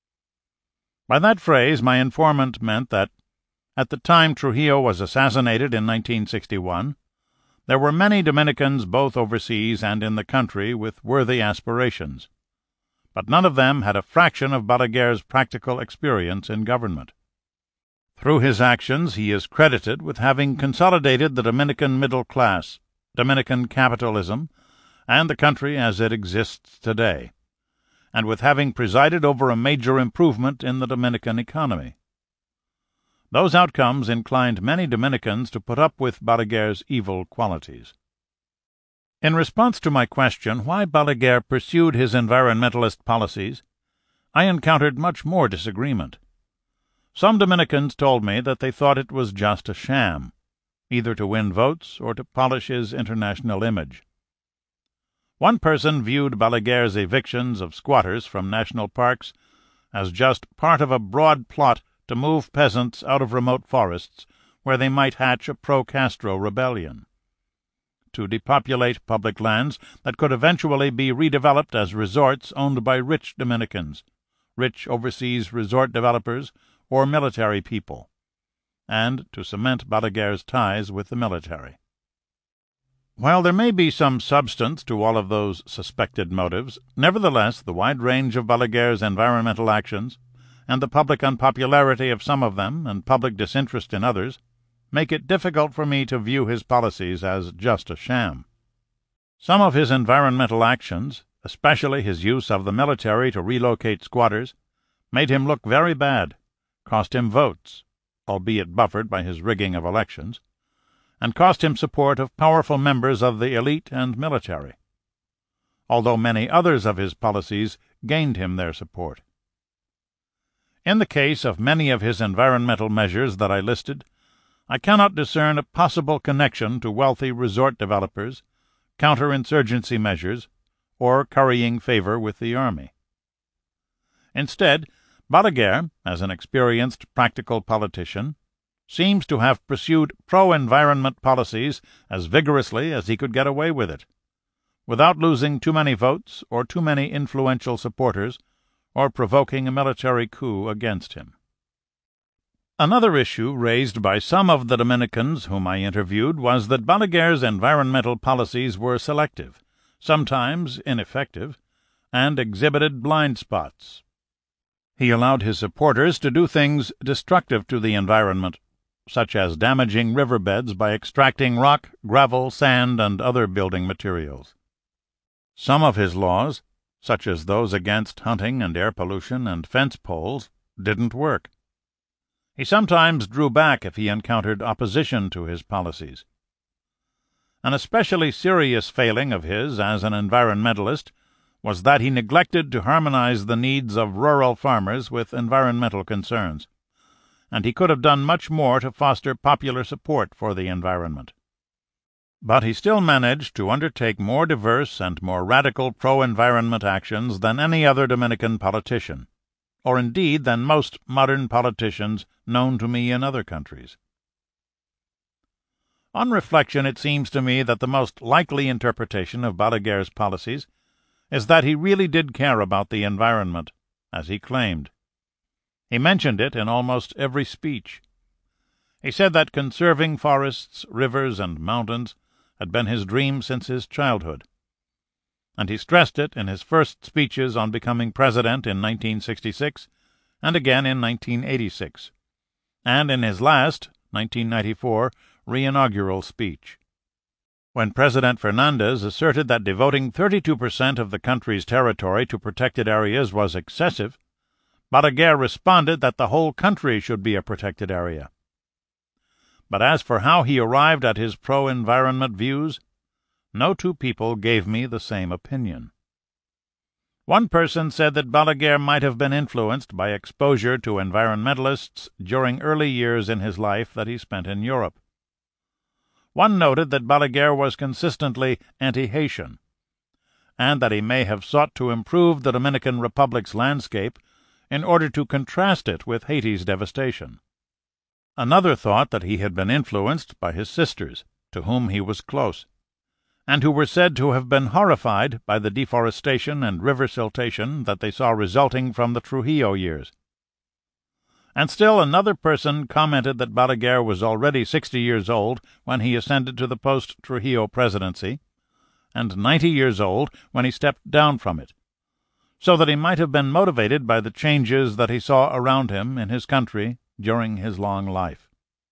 By that phrase my informant meant that, at the time Trujillo was assassinated in 1961, there were many Dominicans both overseas and in the country with worthy aspirations, but none of them had a fraction of Balaguer's practical experience in government. Through his actions he is credited with having consolidated the Dominican middle class, Dominican capitalism, and the country as it exists today, and with having presided over a major improvement in the Dominican economy. Those outcomes inclined many Dominicans to put up with Balaguer's evil qualities. In response to my question why Balaguer pursued his environmentalist policies, I encountered much more disagreement. Some Dominicans told me that they thought it was just a sham, either to win votes or to polish his international image. One person viewed Balaguer's evictions of squatters from national parks as just part of a broad plot to move peasants out of remote forests where they might hatch a pro-Castro rebellion, to depopulate public lands that could eventually be redeveloped as resorts owned by rich Dominicans, rich overseas resort developers, or military people, and to cement Balaguer's ties with the military. While there may be some substance to all of those suspected motives, nevertheless the wide range of Balaguer's environmental actions, and the public unpopularity of some of them and public disinterest in others, make it difficult for me to view his policies as just a sham. Some of his environmental actions, especially his use of the military to relocate squatters, made him look very bad, cost him votes, albeit buffered by his rigging of elections, and cost him support of powerful members of the elite and military, although many others of his policies gained him their support. In the case of many of his environmental measures that I listed, I cannot discern a possible connection to wealthy resort developers, counterinsurgency measures, or currying favor with the army. Instead, Balaguer, as an experienced practical politician, seems to have pursued pro-environment policies as vigorously as he could get away with it, without losing too many votes or too many influential supporters, or provoking a military coup against him. Another issue raised by some of the Dominicans whom I interviewed was that Balaguer's environmental policies were selective, sometimes ineffective, and exhibited blind spots. He allowed his supporters to do things destructive to the environment, such as damaging riverbeds by extracting rock, gravel, sand, and other building materials. Some of his laws, such as those against hunting and air pollution and fence poles, didn't work. He sometimes drew back if he encountered opposition to his policies. An especially serious failing of his as an environmentalist was that he neglected to harmonize the needs of rural farmers with environmental concerns, and he could have done much more to foster popular support for the environment. But he still managed to undertake more diverse and more radical pro-environment actions than any other Dominican politician, or indeed than most modern politicians known to me in other countries. On reflection, it seems to me that the most likely interpretation of Balaguer's policies is that he really did care about the environment, as he claimed. He mentioned it in almost every speech. He said that conserving forests, rivers, and mountains had been his dream since his childhood, and he stressed it in his first speeches on becoming president in 1966 and again in 1986, and in his last, 1994, re-inaugural speech. When President Fernandez asserted that devoting 32% of the country's territory to protected areas was excessive, Balaguer responded that the whole country should be a protected area. But as for how he arrived at his pro-environment views, no two people gave me the same opinion. One person said that Balaguer might have been influenced by exposure to environmentalists during early years in his life that he spent in Europe. One noted that Balaguer was consistently anti-Haitian, and that he may have sought to improve the Dominican Republic's landscape in order to contrast it with Haiti's devastation. Another thought that he had been influenced by his sisters, to whom he was close, and who were said to have been horrified by the deforestation and river siltation that they saw resulting from the Trujillo years. And still another person commented that Balaguer was already 60 years old when he ascended to the post-Trujillo presidency, and 90 years old when he stepped down from it, so that he might have been motivated by the changes that he saw around him in his country during his long life.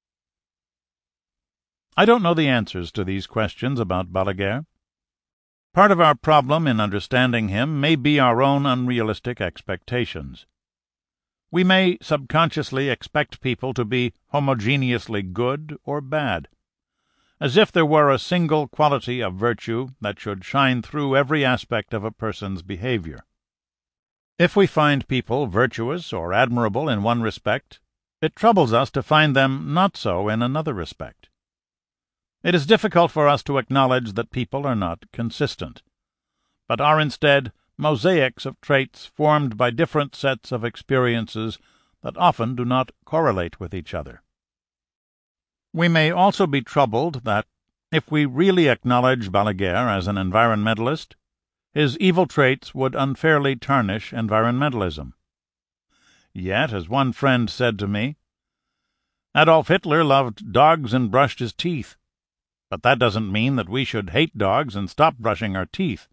I don't know the answers to these questions about Balaguer. Part of our problem in understanding him may be our own unrealistic expectations. We may subconsciously expect people to be homogeneously good or bad, as if there were a single quality of virtue that should shine through every aspect of a person's behavior. If we find people virtuous or admirable in one respect, it troubles us to find them not so in another respect. It is difficult for us to acknowledge that people are not consistent, but are instead mosaics of traits formed by different sets of experiences that often do not correlate with each other. We may also be troubled that, if we really acknowledge Balaguer as an environmentalist, his evil traits would unfairly tarnish environmentalism. Yet, as one friend said to me, Adolf Hitler loved dogs and brushed his teeth, but that doesn't mean that we should hate dogs and stop brushing our teeth.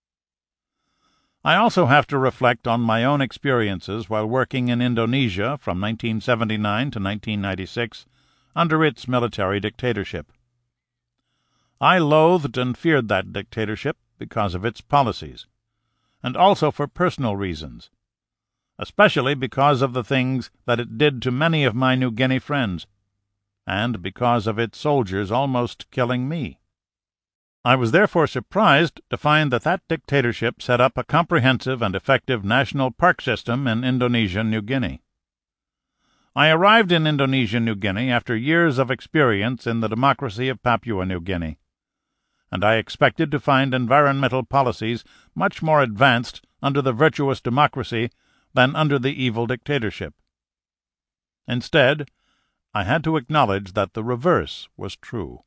I also have to reflect on my own experiences while working in Indonesia from 1979 to 1996 under its military dictatorship. I loathed and feared that dictatorship because of its policies, and also for personal reasons, especially because of the things that it did to many of my New Guinea friends, and because of its soldiers almost killing me. I was therefore surprised to find that that dictatorship set up a comprehensive and effective national park system in Indonesia, New Guinea. I arrived in Indonesia, New Guinea after years of experience in the democracy of Papua New Guinea, and I expected to find environmental policies much more advanced under the virtuous democracy than under the evil dictatorship. Instead, I had to acknowledge that the reverse was true.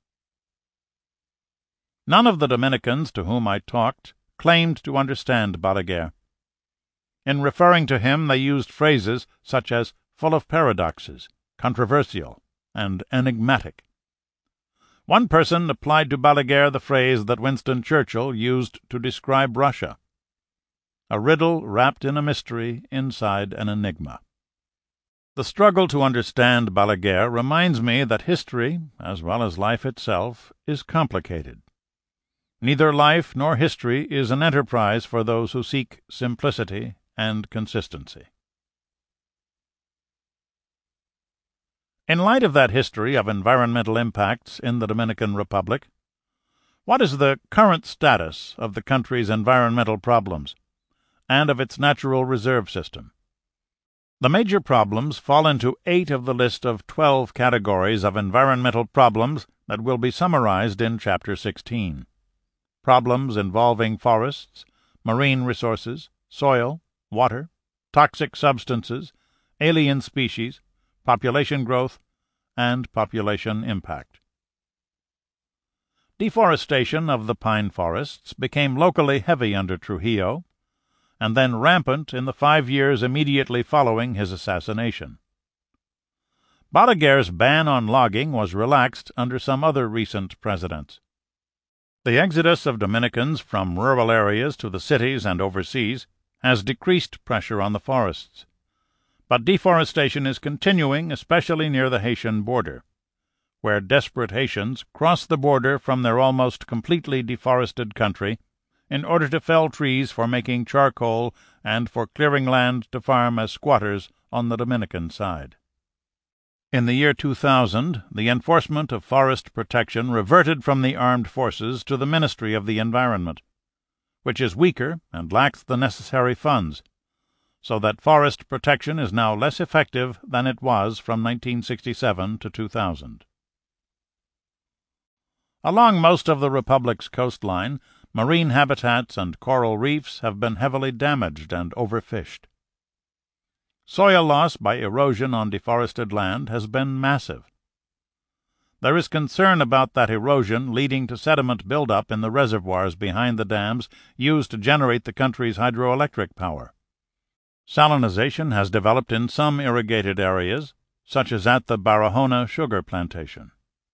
None of the Dominicans to whom I talked claimed to understand Balaguer. In referring to him, they used phrases such as full of paradoxes, controversial, and enigmatic. One person applied to Balaguer the phrase that Winston Churchill used to describe Russia: a riddle wrapped in a mystery inside an enigma. The struggle to understand Balaguer reminds me that history, as well as life itself, is complicated. Neither life nor history is an enterprise for those who seek simplicity and consistency. In light of that history of environmental impacts in the Dominican Republic, what is the current status of the country's environmental problems and of its natural reserve system? The major problems fall into 8 of the list of 12 categories of environmental problems that will be summarized in Chapter 16. Problems involving forests, marine resources, soil, water, toxic substances, alien species, population growth, and population impact. Deforestation of the pine forests became locally heavy under Trujillo, and then rampant in the 5 years immediately following his assassination. Balaguer's ban on logging was relaxed under some other recent presidents. The exodus of Dominicans from rural areas to the cities and overseas has decreased pressure on the forests, but deforestation is continuing, especially near the Haitian border, where desperate Haitians cross the border from their almost completely deforested country in order to fell trees for making charcoal and for clearing land to farm as squatters on the Dominican side. In the year 2000, the enforcement of forest protection reverted from the armed forces to the Ministry of the Environment, which is weaker and lacks the necessary funds, so that forest protection is now less effective than it was from 1967 to 2000. Along most of the Republic's coastline, marine habitats and coral reefs have been heavily damaged and overfished. Soil loss by erosion on deforested land has been massive. There is concern about that erosion leading to sediment buildup in the reservoirs behind the dams used to generate the country's hydroelectric power. Salinization has developed in some irrigated areas, such as at the Barahona sugar plantation.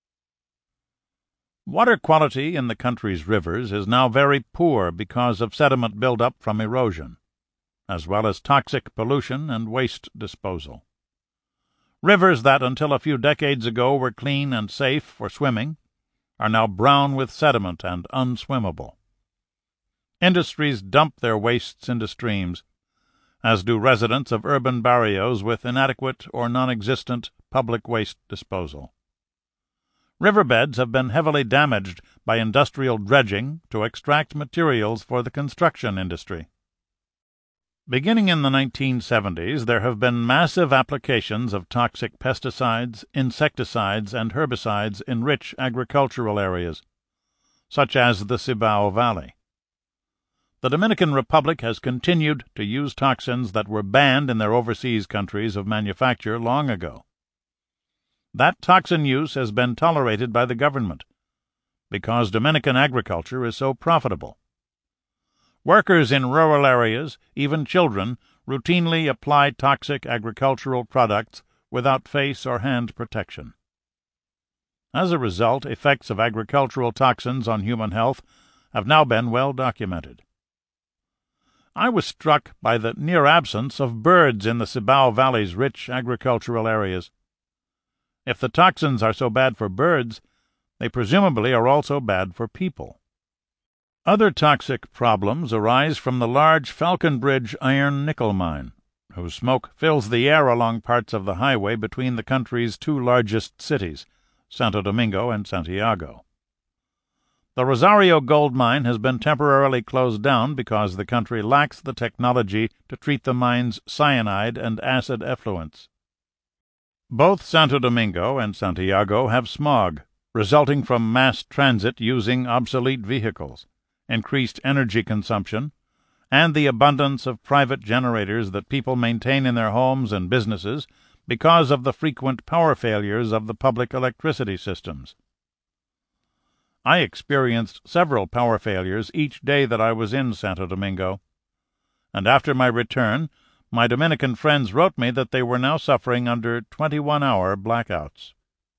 Water quality in the country's rivers is now very poor because of sediment buildup from erosion, as well as toxic pollution and waste disposal. Rivers that until a few decades ago were clean and safe for swimming are now brown with sediment and unswimmable. Industries dump their wastes into streams, as do residents of urban barrios with inadequate or non-existent public waste disposal. Riverbeds have been heavily damaged by industrial dredging to extract materials for the construction industry. Beginning in the 1970s, there have been massive applications of toxic pesticides, insecticides, and herbicides in rich agricultural areas, such as the Cibao Valley. The Dominican Republic has continued to use toxins that were banned in their overseas countries of manufacture long ago. That toxin use has been tolerated by the government because Dominican agriculture is so profitable. Workers in rural areas, even children, routinely apply toxic agricultural products without face or hand protection. As a result, effects of agricultural toxins on human health have now been well documented. I was struck by the near absence of birds in the Cibao Valley's rich agricultural areas. If the toxins are so bad for birds, they presumably are also bad for people. Other toxic problems arise from the large Falconbridge iron-nickel mine, whose smoke fills the air along parts of the highway between the country's two largest cities, Santo Domingo and Santiago. The Rosario gold mine has been temporarily closed down because the country lacks the technology to treat the mine's cyanide and acid effluents. Both Santo Domingo and Santiago have smog, resulting from mass transit using obsolete vehicles, increased energy consumption, and the abundance of private generators that people maintain in their homes and businesses because of the frequent power failures of the public electricity systems. I experienced several power failures each day that I was in Santo Domingo, and after my return, my Dominican friends wrote me that they were now suffering under 21-hour blackouts.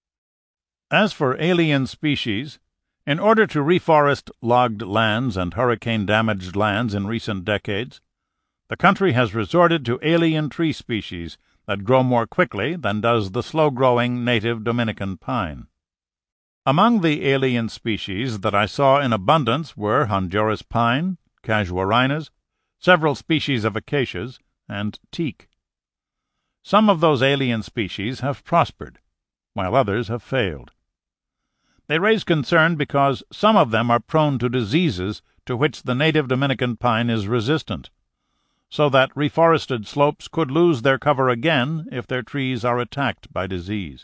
As for alien species, in order to reforest logged lands and hurricane-damaged lands in recent decades, the country has resorted to alien tree species that grow more quickly than does the slow-growing native Dominican pine. Among the alien species that I saw in abundance were Honduras pine, casuarinas, several species of acacias, and teak. Some of those alien species have prospered, while others have failed. They raise concern because some of them are prone to diseases to which the native Dominican pine is resistant, so that reforested slopes could lose their cover again if their trees are attacked by disease.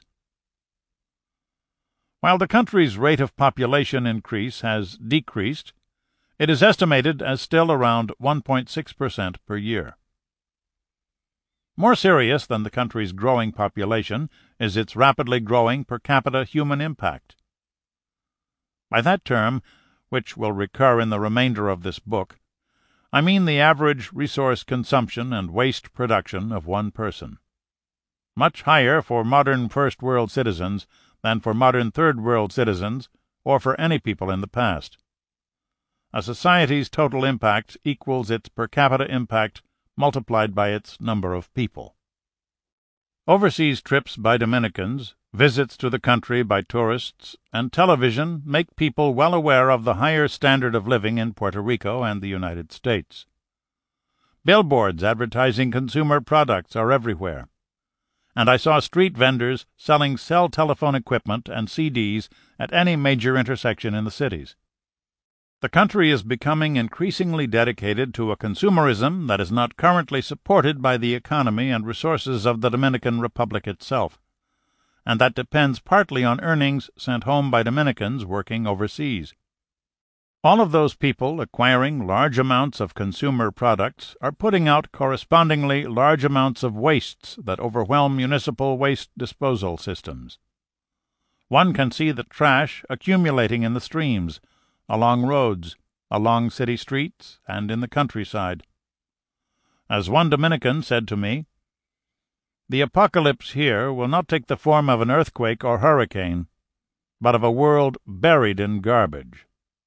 While the country's rate of population increase has decreased, it is estimated as still around 1.6% per year. More serious than the country's growing population is its rapidly growing per capita human impact. By that term, which will recur in the remainder of this book, I mean the average resource consumption and waste production of one person. Much higher for modern First World citizens than for modern Third World citizens or for any people in the past. A society's total impact equals its per capita impact multiplied by its number of people. Overseas trips by Dominicans, visits to the country by tourists, and television make people well aware of the higher standard of living in Puerto Rico and the United States. Billboards advertising consumer products are everywhere, and I saw street vendors selling cell telephone equipment and CDs at any major intersection in the cities. The country is becoming increasingly dedicated to a consumerism that is not currently supported by the economy and resources of the Dominican Republic itself, and that depends partly on earnings sent home by Dominicans working overseas. All of those people acquiring large amounts of consumer products are putting out correspondingly large amounts of wastes that overwhelm municipal waste disposal systems. One can see the trash accumulating in the streams, along roads, along city streets, and in the countryside. As one Dominican said to me, "The apocalypse here will not take the form of an earthquake or hurricane, but of a world buried in garbage."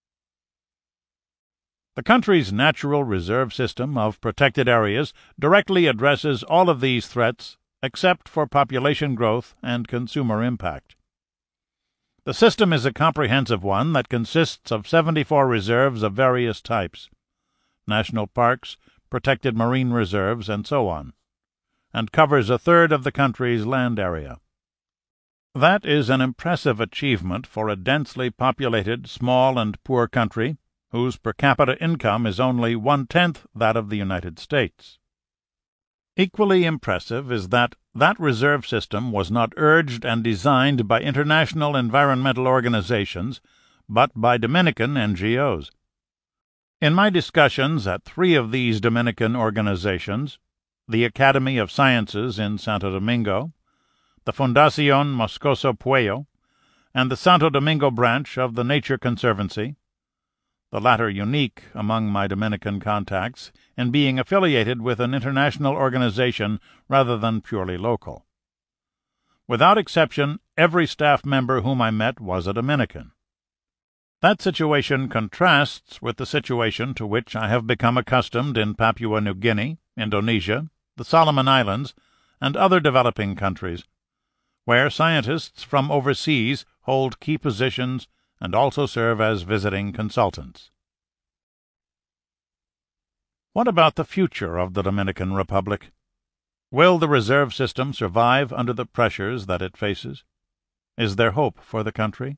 The country's natural reserve system of protected areas directly addresses all of these threats except for population growth and consumer impact. The system is a comprehensive one that consists of 74 reserves of various types, national parks, protected marine reserves, and so on, and covers a third of the country's land area. That is an impressive achievement for a densely populated, small and poor country whose per capita income is only 1/10 that of the United States. Equally impressive is that reserve system was not urged and designed by international environmental organizations, but by Dominican NGOs. In my discussions at 3 of these Dominican organizations, the Academy of Sciences in Santo Domingo, the Fundación Moscoso Puello, and the Santo Domingo branch of the Nature Conservancy, the latter unique among my Dominican contacts in being affiliated with an international organization rather than purely local. Without exception, every staff member whom I met was a Dominican. That situation contrasts with the situation to which I have become accustomed in Papua New Guinea, Indonesia, the Solomon Islands, and other developing countries, where scientists from overseas hold key positions and also serve as visiting consultants. What about the future of the Dominican Republic? Will the reserve system survive under the pressures that it faces? Is there hope for the country?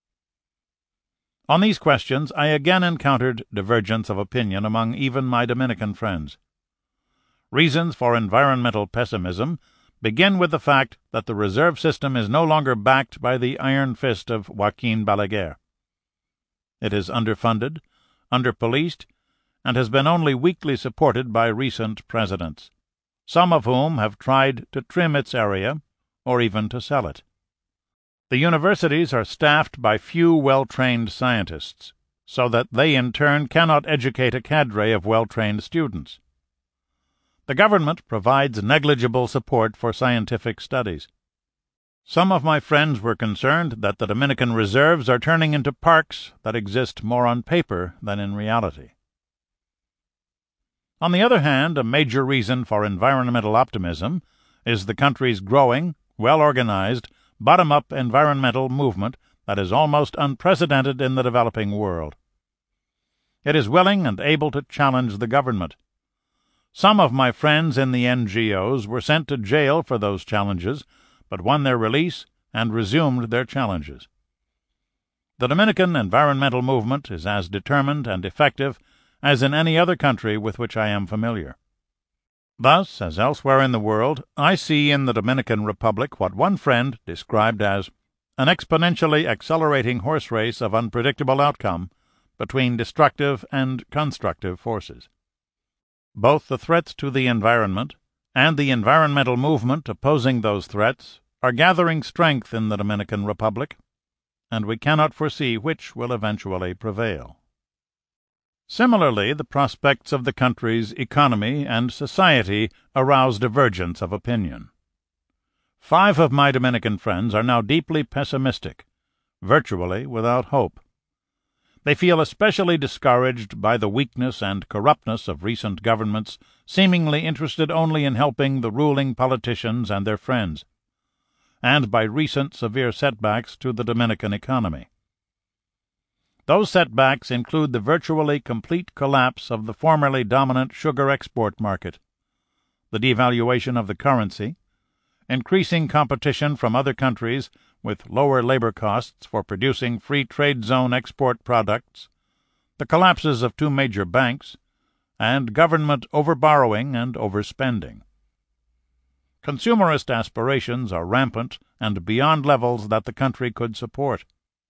On these questions I again encountered divergence of opinion among even my Dominican friends. Reasons for environmental pessimism begin with the fact that the reserve system is no longer backed by the iron fist of Joaquin Balaguer. It is underfunded, underpoliced, and has been only weakly supported by recent presidents, some of whom have tried to trim its area or even to sell it. The universities are staffed by few well-trained scientists, so that they in turn cannot educate a cadre of well-trained students. The government provides negligible support for scientific studies. Some of my friends were concerned that the Dominican reserves are turning into parks that exist more on paper than in reality. On the other hand, a major reason for environmental optimism is the country's growing, well-organized, bottom-up environmental movement that is almost unprecedented in the developing world. It is willing and able to challenge the government. Some of my friends in the NGOs were sent to jail for those challenges, but won their release and resumed their challenges. The Dominican environmental movement is as determined and effective as in any other country with which I am familiar. Thus, as elsewhere in the world, I see in the Dominican Republic what one friend described as an exponentially accelerating horse race of unpredictable outcome between destructive and constructive forces. Both the threats to the environment and the environmental movement opposing those threats are gathering strength in the Dominican Republic, and we cannot foresee which will eventually prevail. Similarly, the prospects of the country's economy and society arouse divergence of opinion. 5 of my Dominican friends are now deeply pessimistic, virtually without hope. They feel especially discouraged by the weakness and corruptness of recent governments seemingly interested only in helping the ruling politicians and their friends, and by recent severe setbacks to the Dominican economy. Those setbacks include the virtually complete collapse of the formerly dominant sugar export market, the devaluation of the currency, increasing competition from other countries with lower labor costs for producing free trade zone export products, the collapses of two major banks, and government overborrowing and overspending. Consumerist aspirations are rampant and beyond levels that the country could support.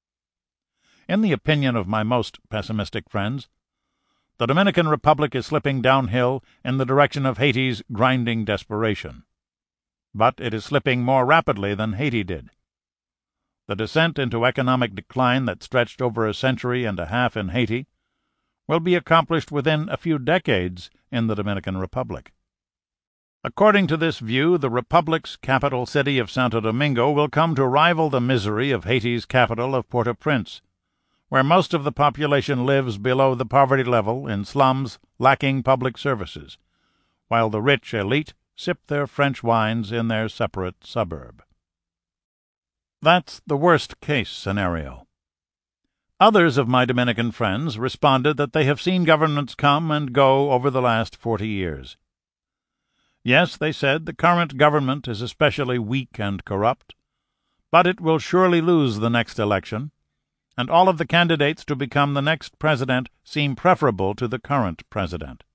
In the opinion of my most pessimistic friends, the Dominican Republic is slipping downhill in the direction of Haiti's grinding desperation. But it is slipping more rapidly than Haiti did. The descent into economic decline that stretched over a century and a half in Haiti will be accomplished within a few decades in the Dominican Republic. According to this view, the Republic's capital city of Santo Domingo will come to rival the misery of Haiti's capital of Port-au-Prince, where most of the population lives below the poverty level in slums lacking public services, while the rich elite sip their French wines in their separate suburb. That's the worst-case scenario. Others of my Dominican friends responded that they have seen governments come and go over the last 40 years. Yes, they said, the current government is especially weak and corrupt, but it will surely lose the next election, and all of the candidates to become the next president seem preferable to the current president.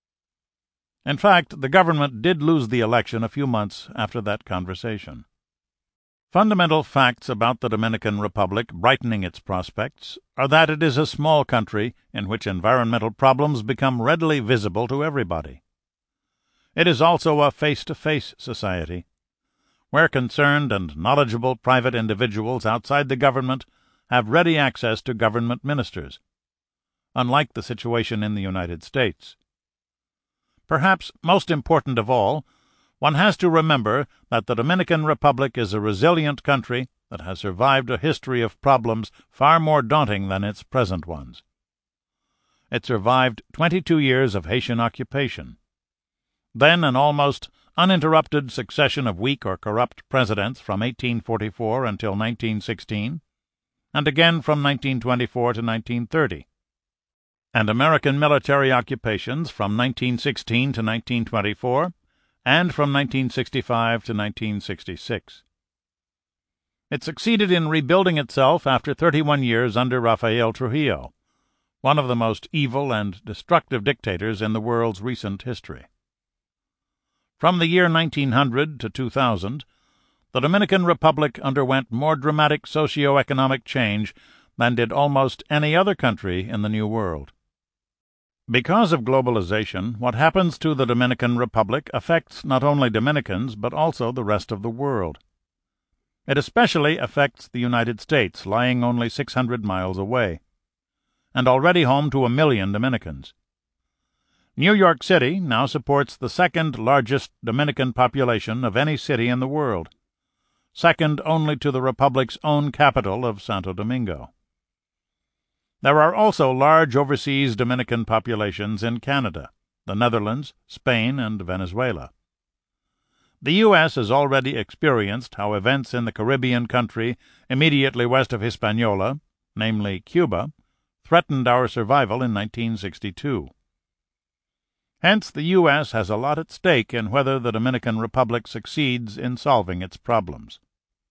In fact, the government did lose the election a few months after that conversation. Fundamental facts about the Dominican Republic brightening its prospects are that it is a small country in which environmental problems become readily visible to everybody. It is also a face-to-face society, where concerned and knowledgeable private individuals outside the government have ready access to government ministers, unlike the situation in the United States. Perhaps most important of all, one has to remember that the Dominican Republic is a resilient country that has survived a history of problems far more daunting than its present ones. It survived 22 years of Haitian occupation, then an almost uninterrupted succession of weak or corrupt presidents from 1844 until 1916, and again from 1924 to 1930, and American military occupations from 1916 to 1924, and from 1965 to 1966. It succeeded in rebuilding itself after 31 years under Rafael Trujillo, one of the most evil and destructive dictators in the world's recent history. From the year 1900 to 2000, the Dominican Republic underwent more dramatic socio-economic change than did almost any other country in the New World. Because of globalization, what happens to the Dominican Republic affects not only Dominicans but also the rest of the world. It especially affects the United States, lying only 600 miles away, and already home to 1 million Dominicans. New York City now supports the second largest Dominican population of any city in the world, second only to the Republic's own capital of Santo Domingo. There are also large overseas Dominican populations in Canada, the Netherlands, Spain, and Venezuela. The U.S. has already experienced how events in the Caribbean country immediately west of Hispaniola, namely Cuba, threatened our survival in 1962. Hence, the U.S. has a lot at stake in whether the Dominican Republic succeeds in solving its problems.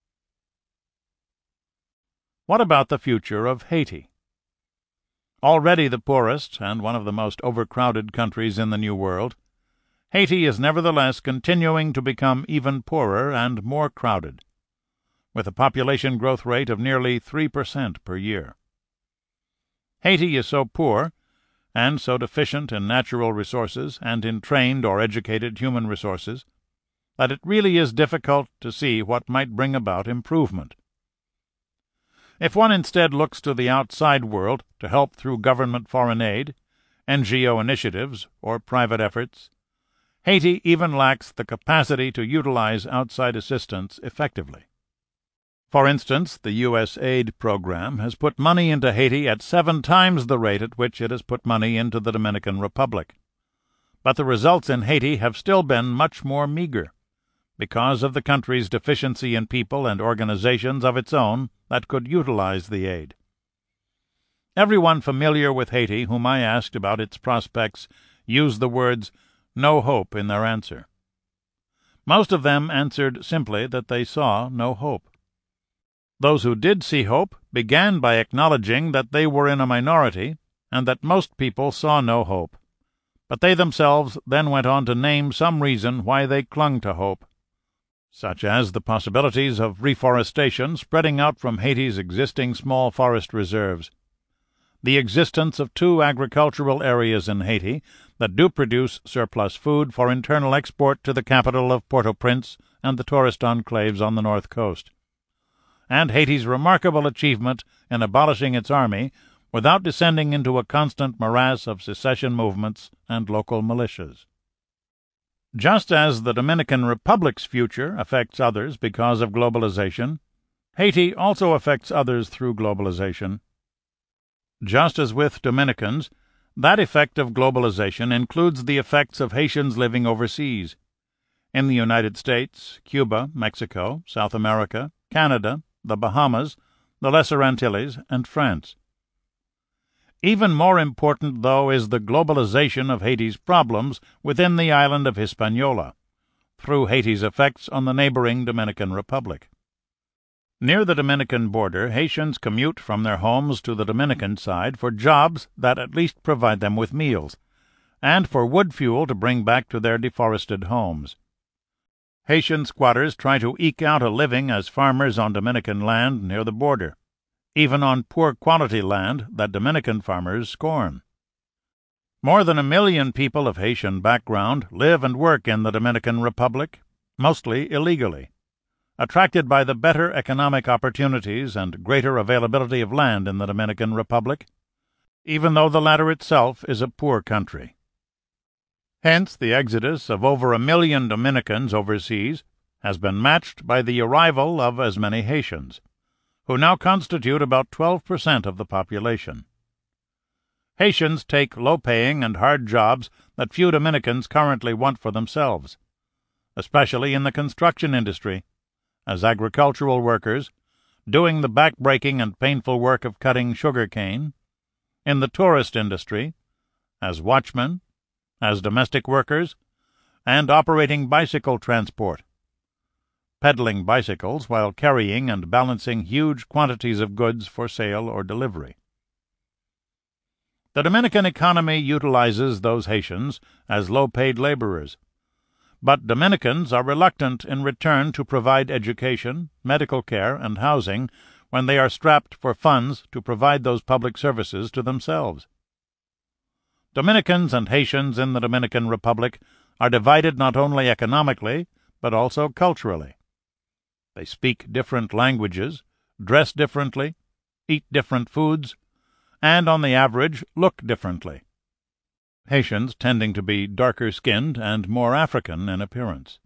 What about the future of Haiti? Already the poorest and one of the most overcrowded countries in the New World, Haiti is nevertheless continuing to become even poorer and more crowded, with a population growth rate of nearly 3% per year. Haiti is so poor, and so deficient in natural resources and in trained or educated human resources, that it really is difficult to see what might bring about improvement. If one instead looks to the outside world to help through government foreign aid, NGO initiatives, or private efforts, Haiti even lacks the capacity to utilize outside assistance effectively. For instance, the U.S. aid program has put money into Haiti at 7 times the rate at which it has put money into the Dominican Republic. But the results in Haiti have still been much more meager, because of the country's deficiency in people and organizations of its own that could utilize the aid. Everyone familiar with Haiti whom I asked about its prospects used the words "no hope" in their answer. Most of them answered simply that they saw no hope. Those who did see hope began by acknowledging that they were in a minority and that most people saw no hope, but they themselves then went on to name some reason why they clung to hope, such as the possibilities of reforestation spreading out from Haiti's existing small forest reserves, the existence of 2 agricultural areas in Haiti that do produce surplus food for internal export to the capital of Port-au-Prince and the tourist enclaves on the north coast, and Haiti's remarkable achievement in abolishing its army without descending into a constant morass of secession movements and local militias. Just as the Dominican Republic's future affects others because of globalization, Haiti also affects others through globalization. Just as with Dominicans, that effect of globalization includes the effects of Haitians living overseas, in the United States, Cuba, Mexico, South America, Canada, the Bahamas, the Lesser Antilles, and France. Even more important, though, is the globalization of Haiti's problems within the island of Hispaniola, through Haiti's effects on the neighboring Dominican Republic. Near the Dominican border, Haitians commute from their homes to the Dominican side for jobs that at least provide them with meals, and for wood fuel to bring back to their deforested homes. Haitian squatters try to eke out a living as farmers on Dominican land near the border, even on poor quality land that Dominican farmers scorn. More than 1 million people of Haitian background live and work in the Dominican Republic, mostly illegally, attracted by the better economic opportunities and greater availability of land in the Dominican Republic, even though the latter itself is a poor country. Hence, the exodus of over 1 million Dominicans overseas has been matched by the arrival of as many Haitians, who now constitute about 12% of the population. Haitians take low-paying and hard jobs that few Dominicans currently want for themselves, especially in the construction industry, as agricultural workers, doing the back-breaking and painful work of cutting sugar cane, in the tourist industry, as watchmen, as domestic workers, and operating bicycle transport, peddling bicycles while carrying and balancing huge quantities of goods for sale or delivery. The Dominican economy utilizes those Haitians as low-paid laborers, but Dominicans are reluctant in return to provide education, medical care, and housing when they are strapped for funds to provide those public services to themselves. Dominicans and Haitians in the Dominican Republic are divided not only economically, but also culturally. They speak different languages, dress differently, eat different foods, and on the average look differently, Haitians tending to be darker-skinned and more African in appearance.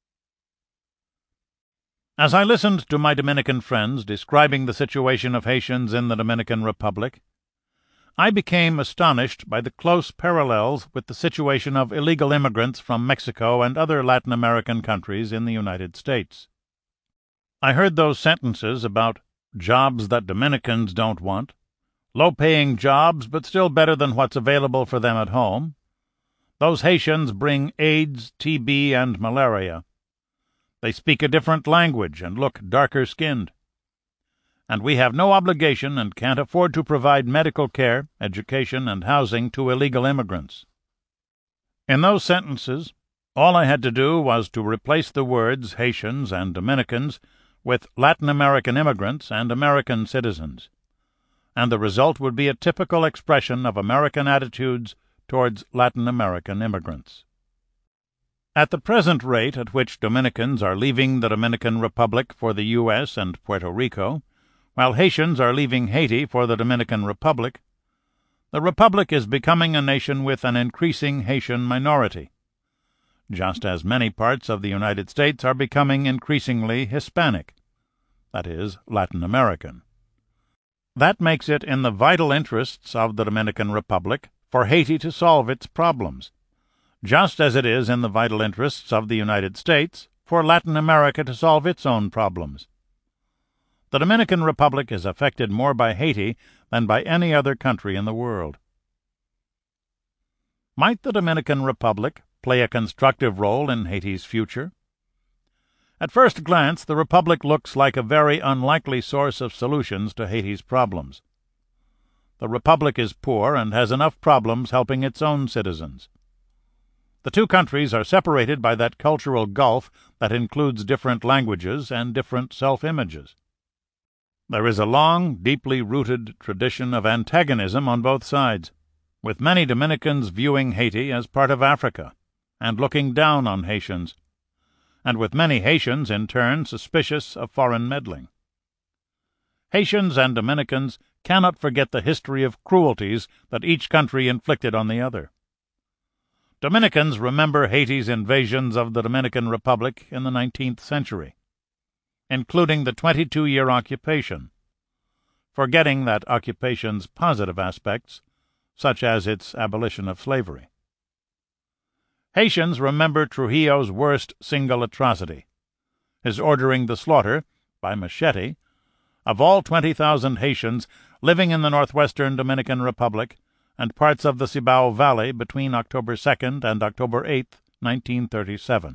As I listened to my Dominican friends describing the situation of Haitians in the Dominican Republic, I became astonished by the close parallels with the situation of illegal immigrants from Mexico and other Latin American countries in the United States. I heard those sentences about jobs that Dominicans don't want, low-paying jobs but still better than what's available for them at home. Those Haitians bring AIDS, TB, and malaria. They speak a different language and look darker-skinned. And we have no obligation and can't afford to provide medical care, education, and housing to illegal immigrants. In those sentences, all I had to do was to replace the words Haitians and Dominicans with Latin American immigrants and American citizens, and the result would be a typical expression of American attitudes towards Latin American immigrants. At the present rate at which Dominicans are leaving the Dominican Republic for the U.S. and Puerto Rico, while Haitians are leaving Haiti for the Dominican Republic, the Republic is becoming a nation with an increasing Haitian minority, just as many parts of the United States are becoming increasingly Hispanic, that is, Latin American. That makes it in the vital interests of the Dominican Republic for Haiti to solve its problems, just as it is in the vital interests of the United States for Latin America to solve its own problems. The Dominican Republic is affected more by Haiti than by any other country in the world. Might the Dominican Republic play a constructive role in Haiti's future? At first glance, the Republic looks like a very unlikely source of solutions to Haiti's problems. The Republic is poor and has enough problems helping its own citizens. The two countries are separated by that cultural gulf that includes different languages and different self-images. There is a long, deeply rooted tradition of antagonism on both sides, with many Dominicans viewing Haiti as part of Africa and looking down on Haitians, and with many Haitians in turn suspicious of foreign meddling. Haitians and Dominicans cannot forget the history of cruelties that each country inflicted on the other. Dominicans remember Haiti's invasions of the Dominican Republic in the 19th century, including the 22-year occupation, forgetting that occupation's positive aspects, such as its abolition of slavery. Haitians remember Trujillo's worst single atrocity, his ordering the slaughter, by machete, of all 20,000 Haitians living in the northwestern Dominican Republic and parts of the Cibao Valley between October 2nd and October 8th, 1937.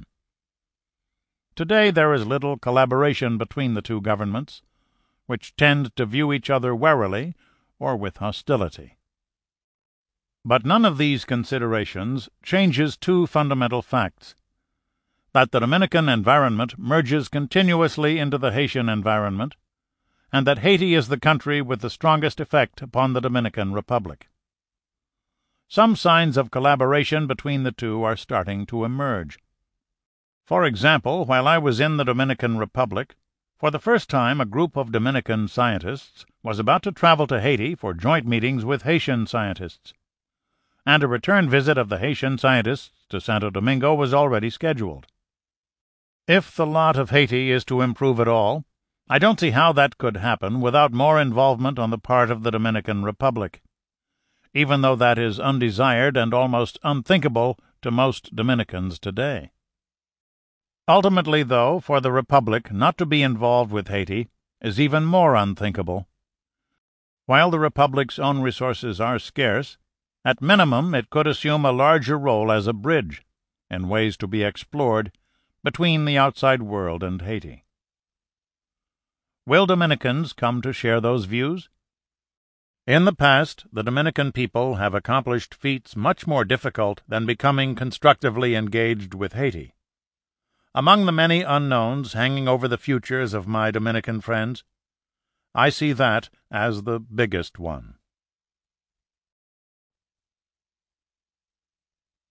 Today there is little collaboration between the two governments, which tend to view each other warily or with hostility. But none of these considerations changes two fundamental facts: that the Dominican environment merges continuously into the Haitian environment, and that Haiti is the country with the strongest effect upon the Dominican Republic. Some signs of collaboration between the two are starting to emerge. For example, while I was in the Dominican Republic, for the first time a group of Dominican scientists was about to travel to Haiti for joint meetings with Haitian scientists, and a return visit of the Haitian scientists to Santo Domingo was already scheduled. If the lot of Haiti is to improve at all, I don't see how that could happen without more involvement on the part of the Dominican Republic, even though that is undesired and almost unthinkable to most Dominicans today. Ultimately, though, for the Republic not to be involved with Haiti is even more unthinkable. While the Republic's own resources are scarce, at minimum it could assume a larger role as a bridge, in ways to be explored, between the outside world and Haiti. Will Dominicans come to share those views? In the past, the Dominican people have accomplished feats much more difficult than becoming constructively engaged with Haiti. Among the many unknowns hanging over the futures of my Dominican friends, I see that as the biggest one.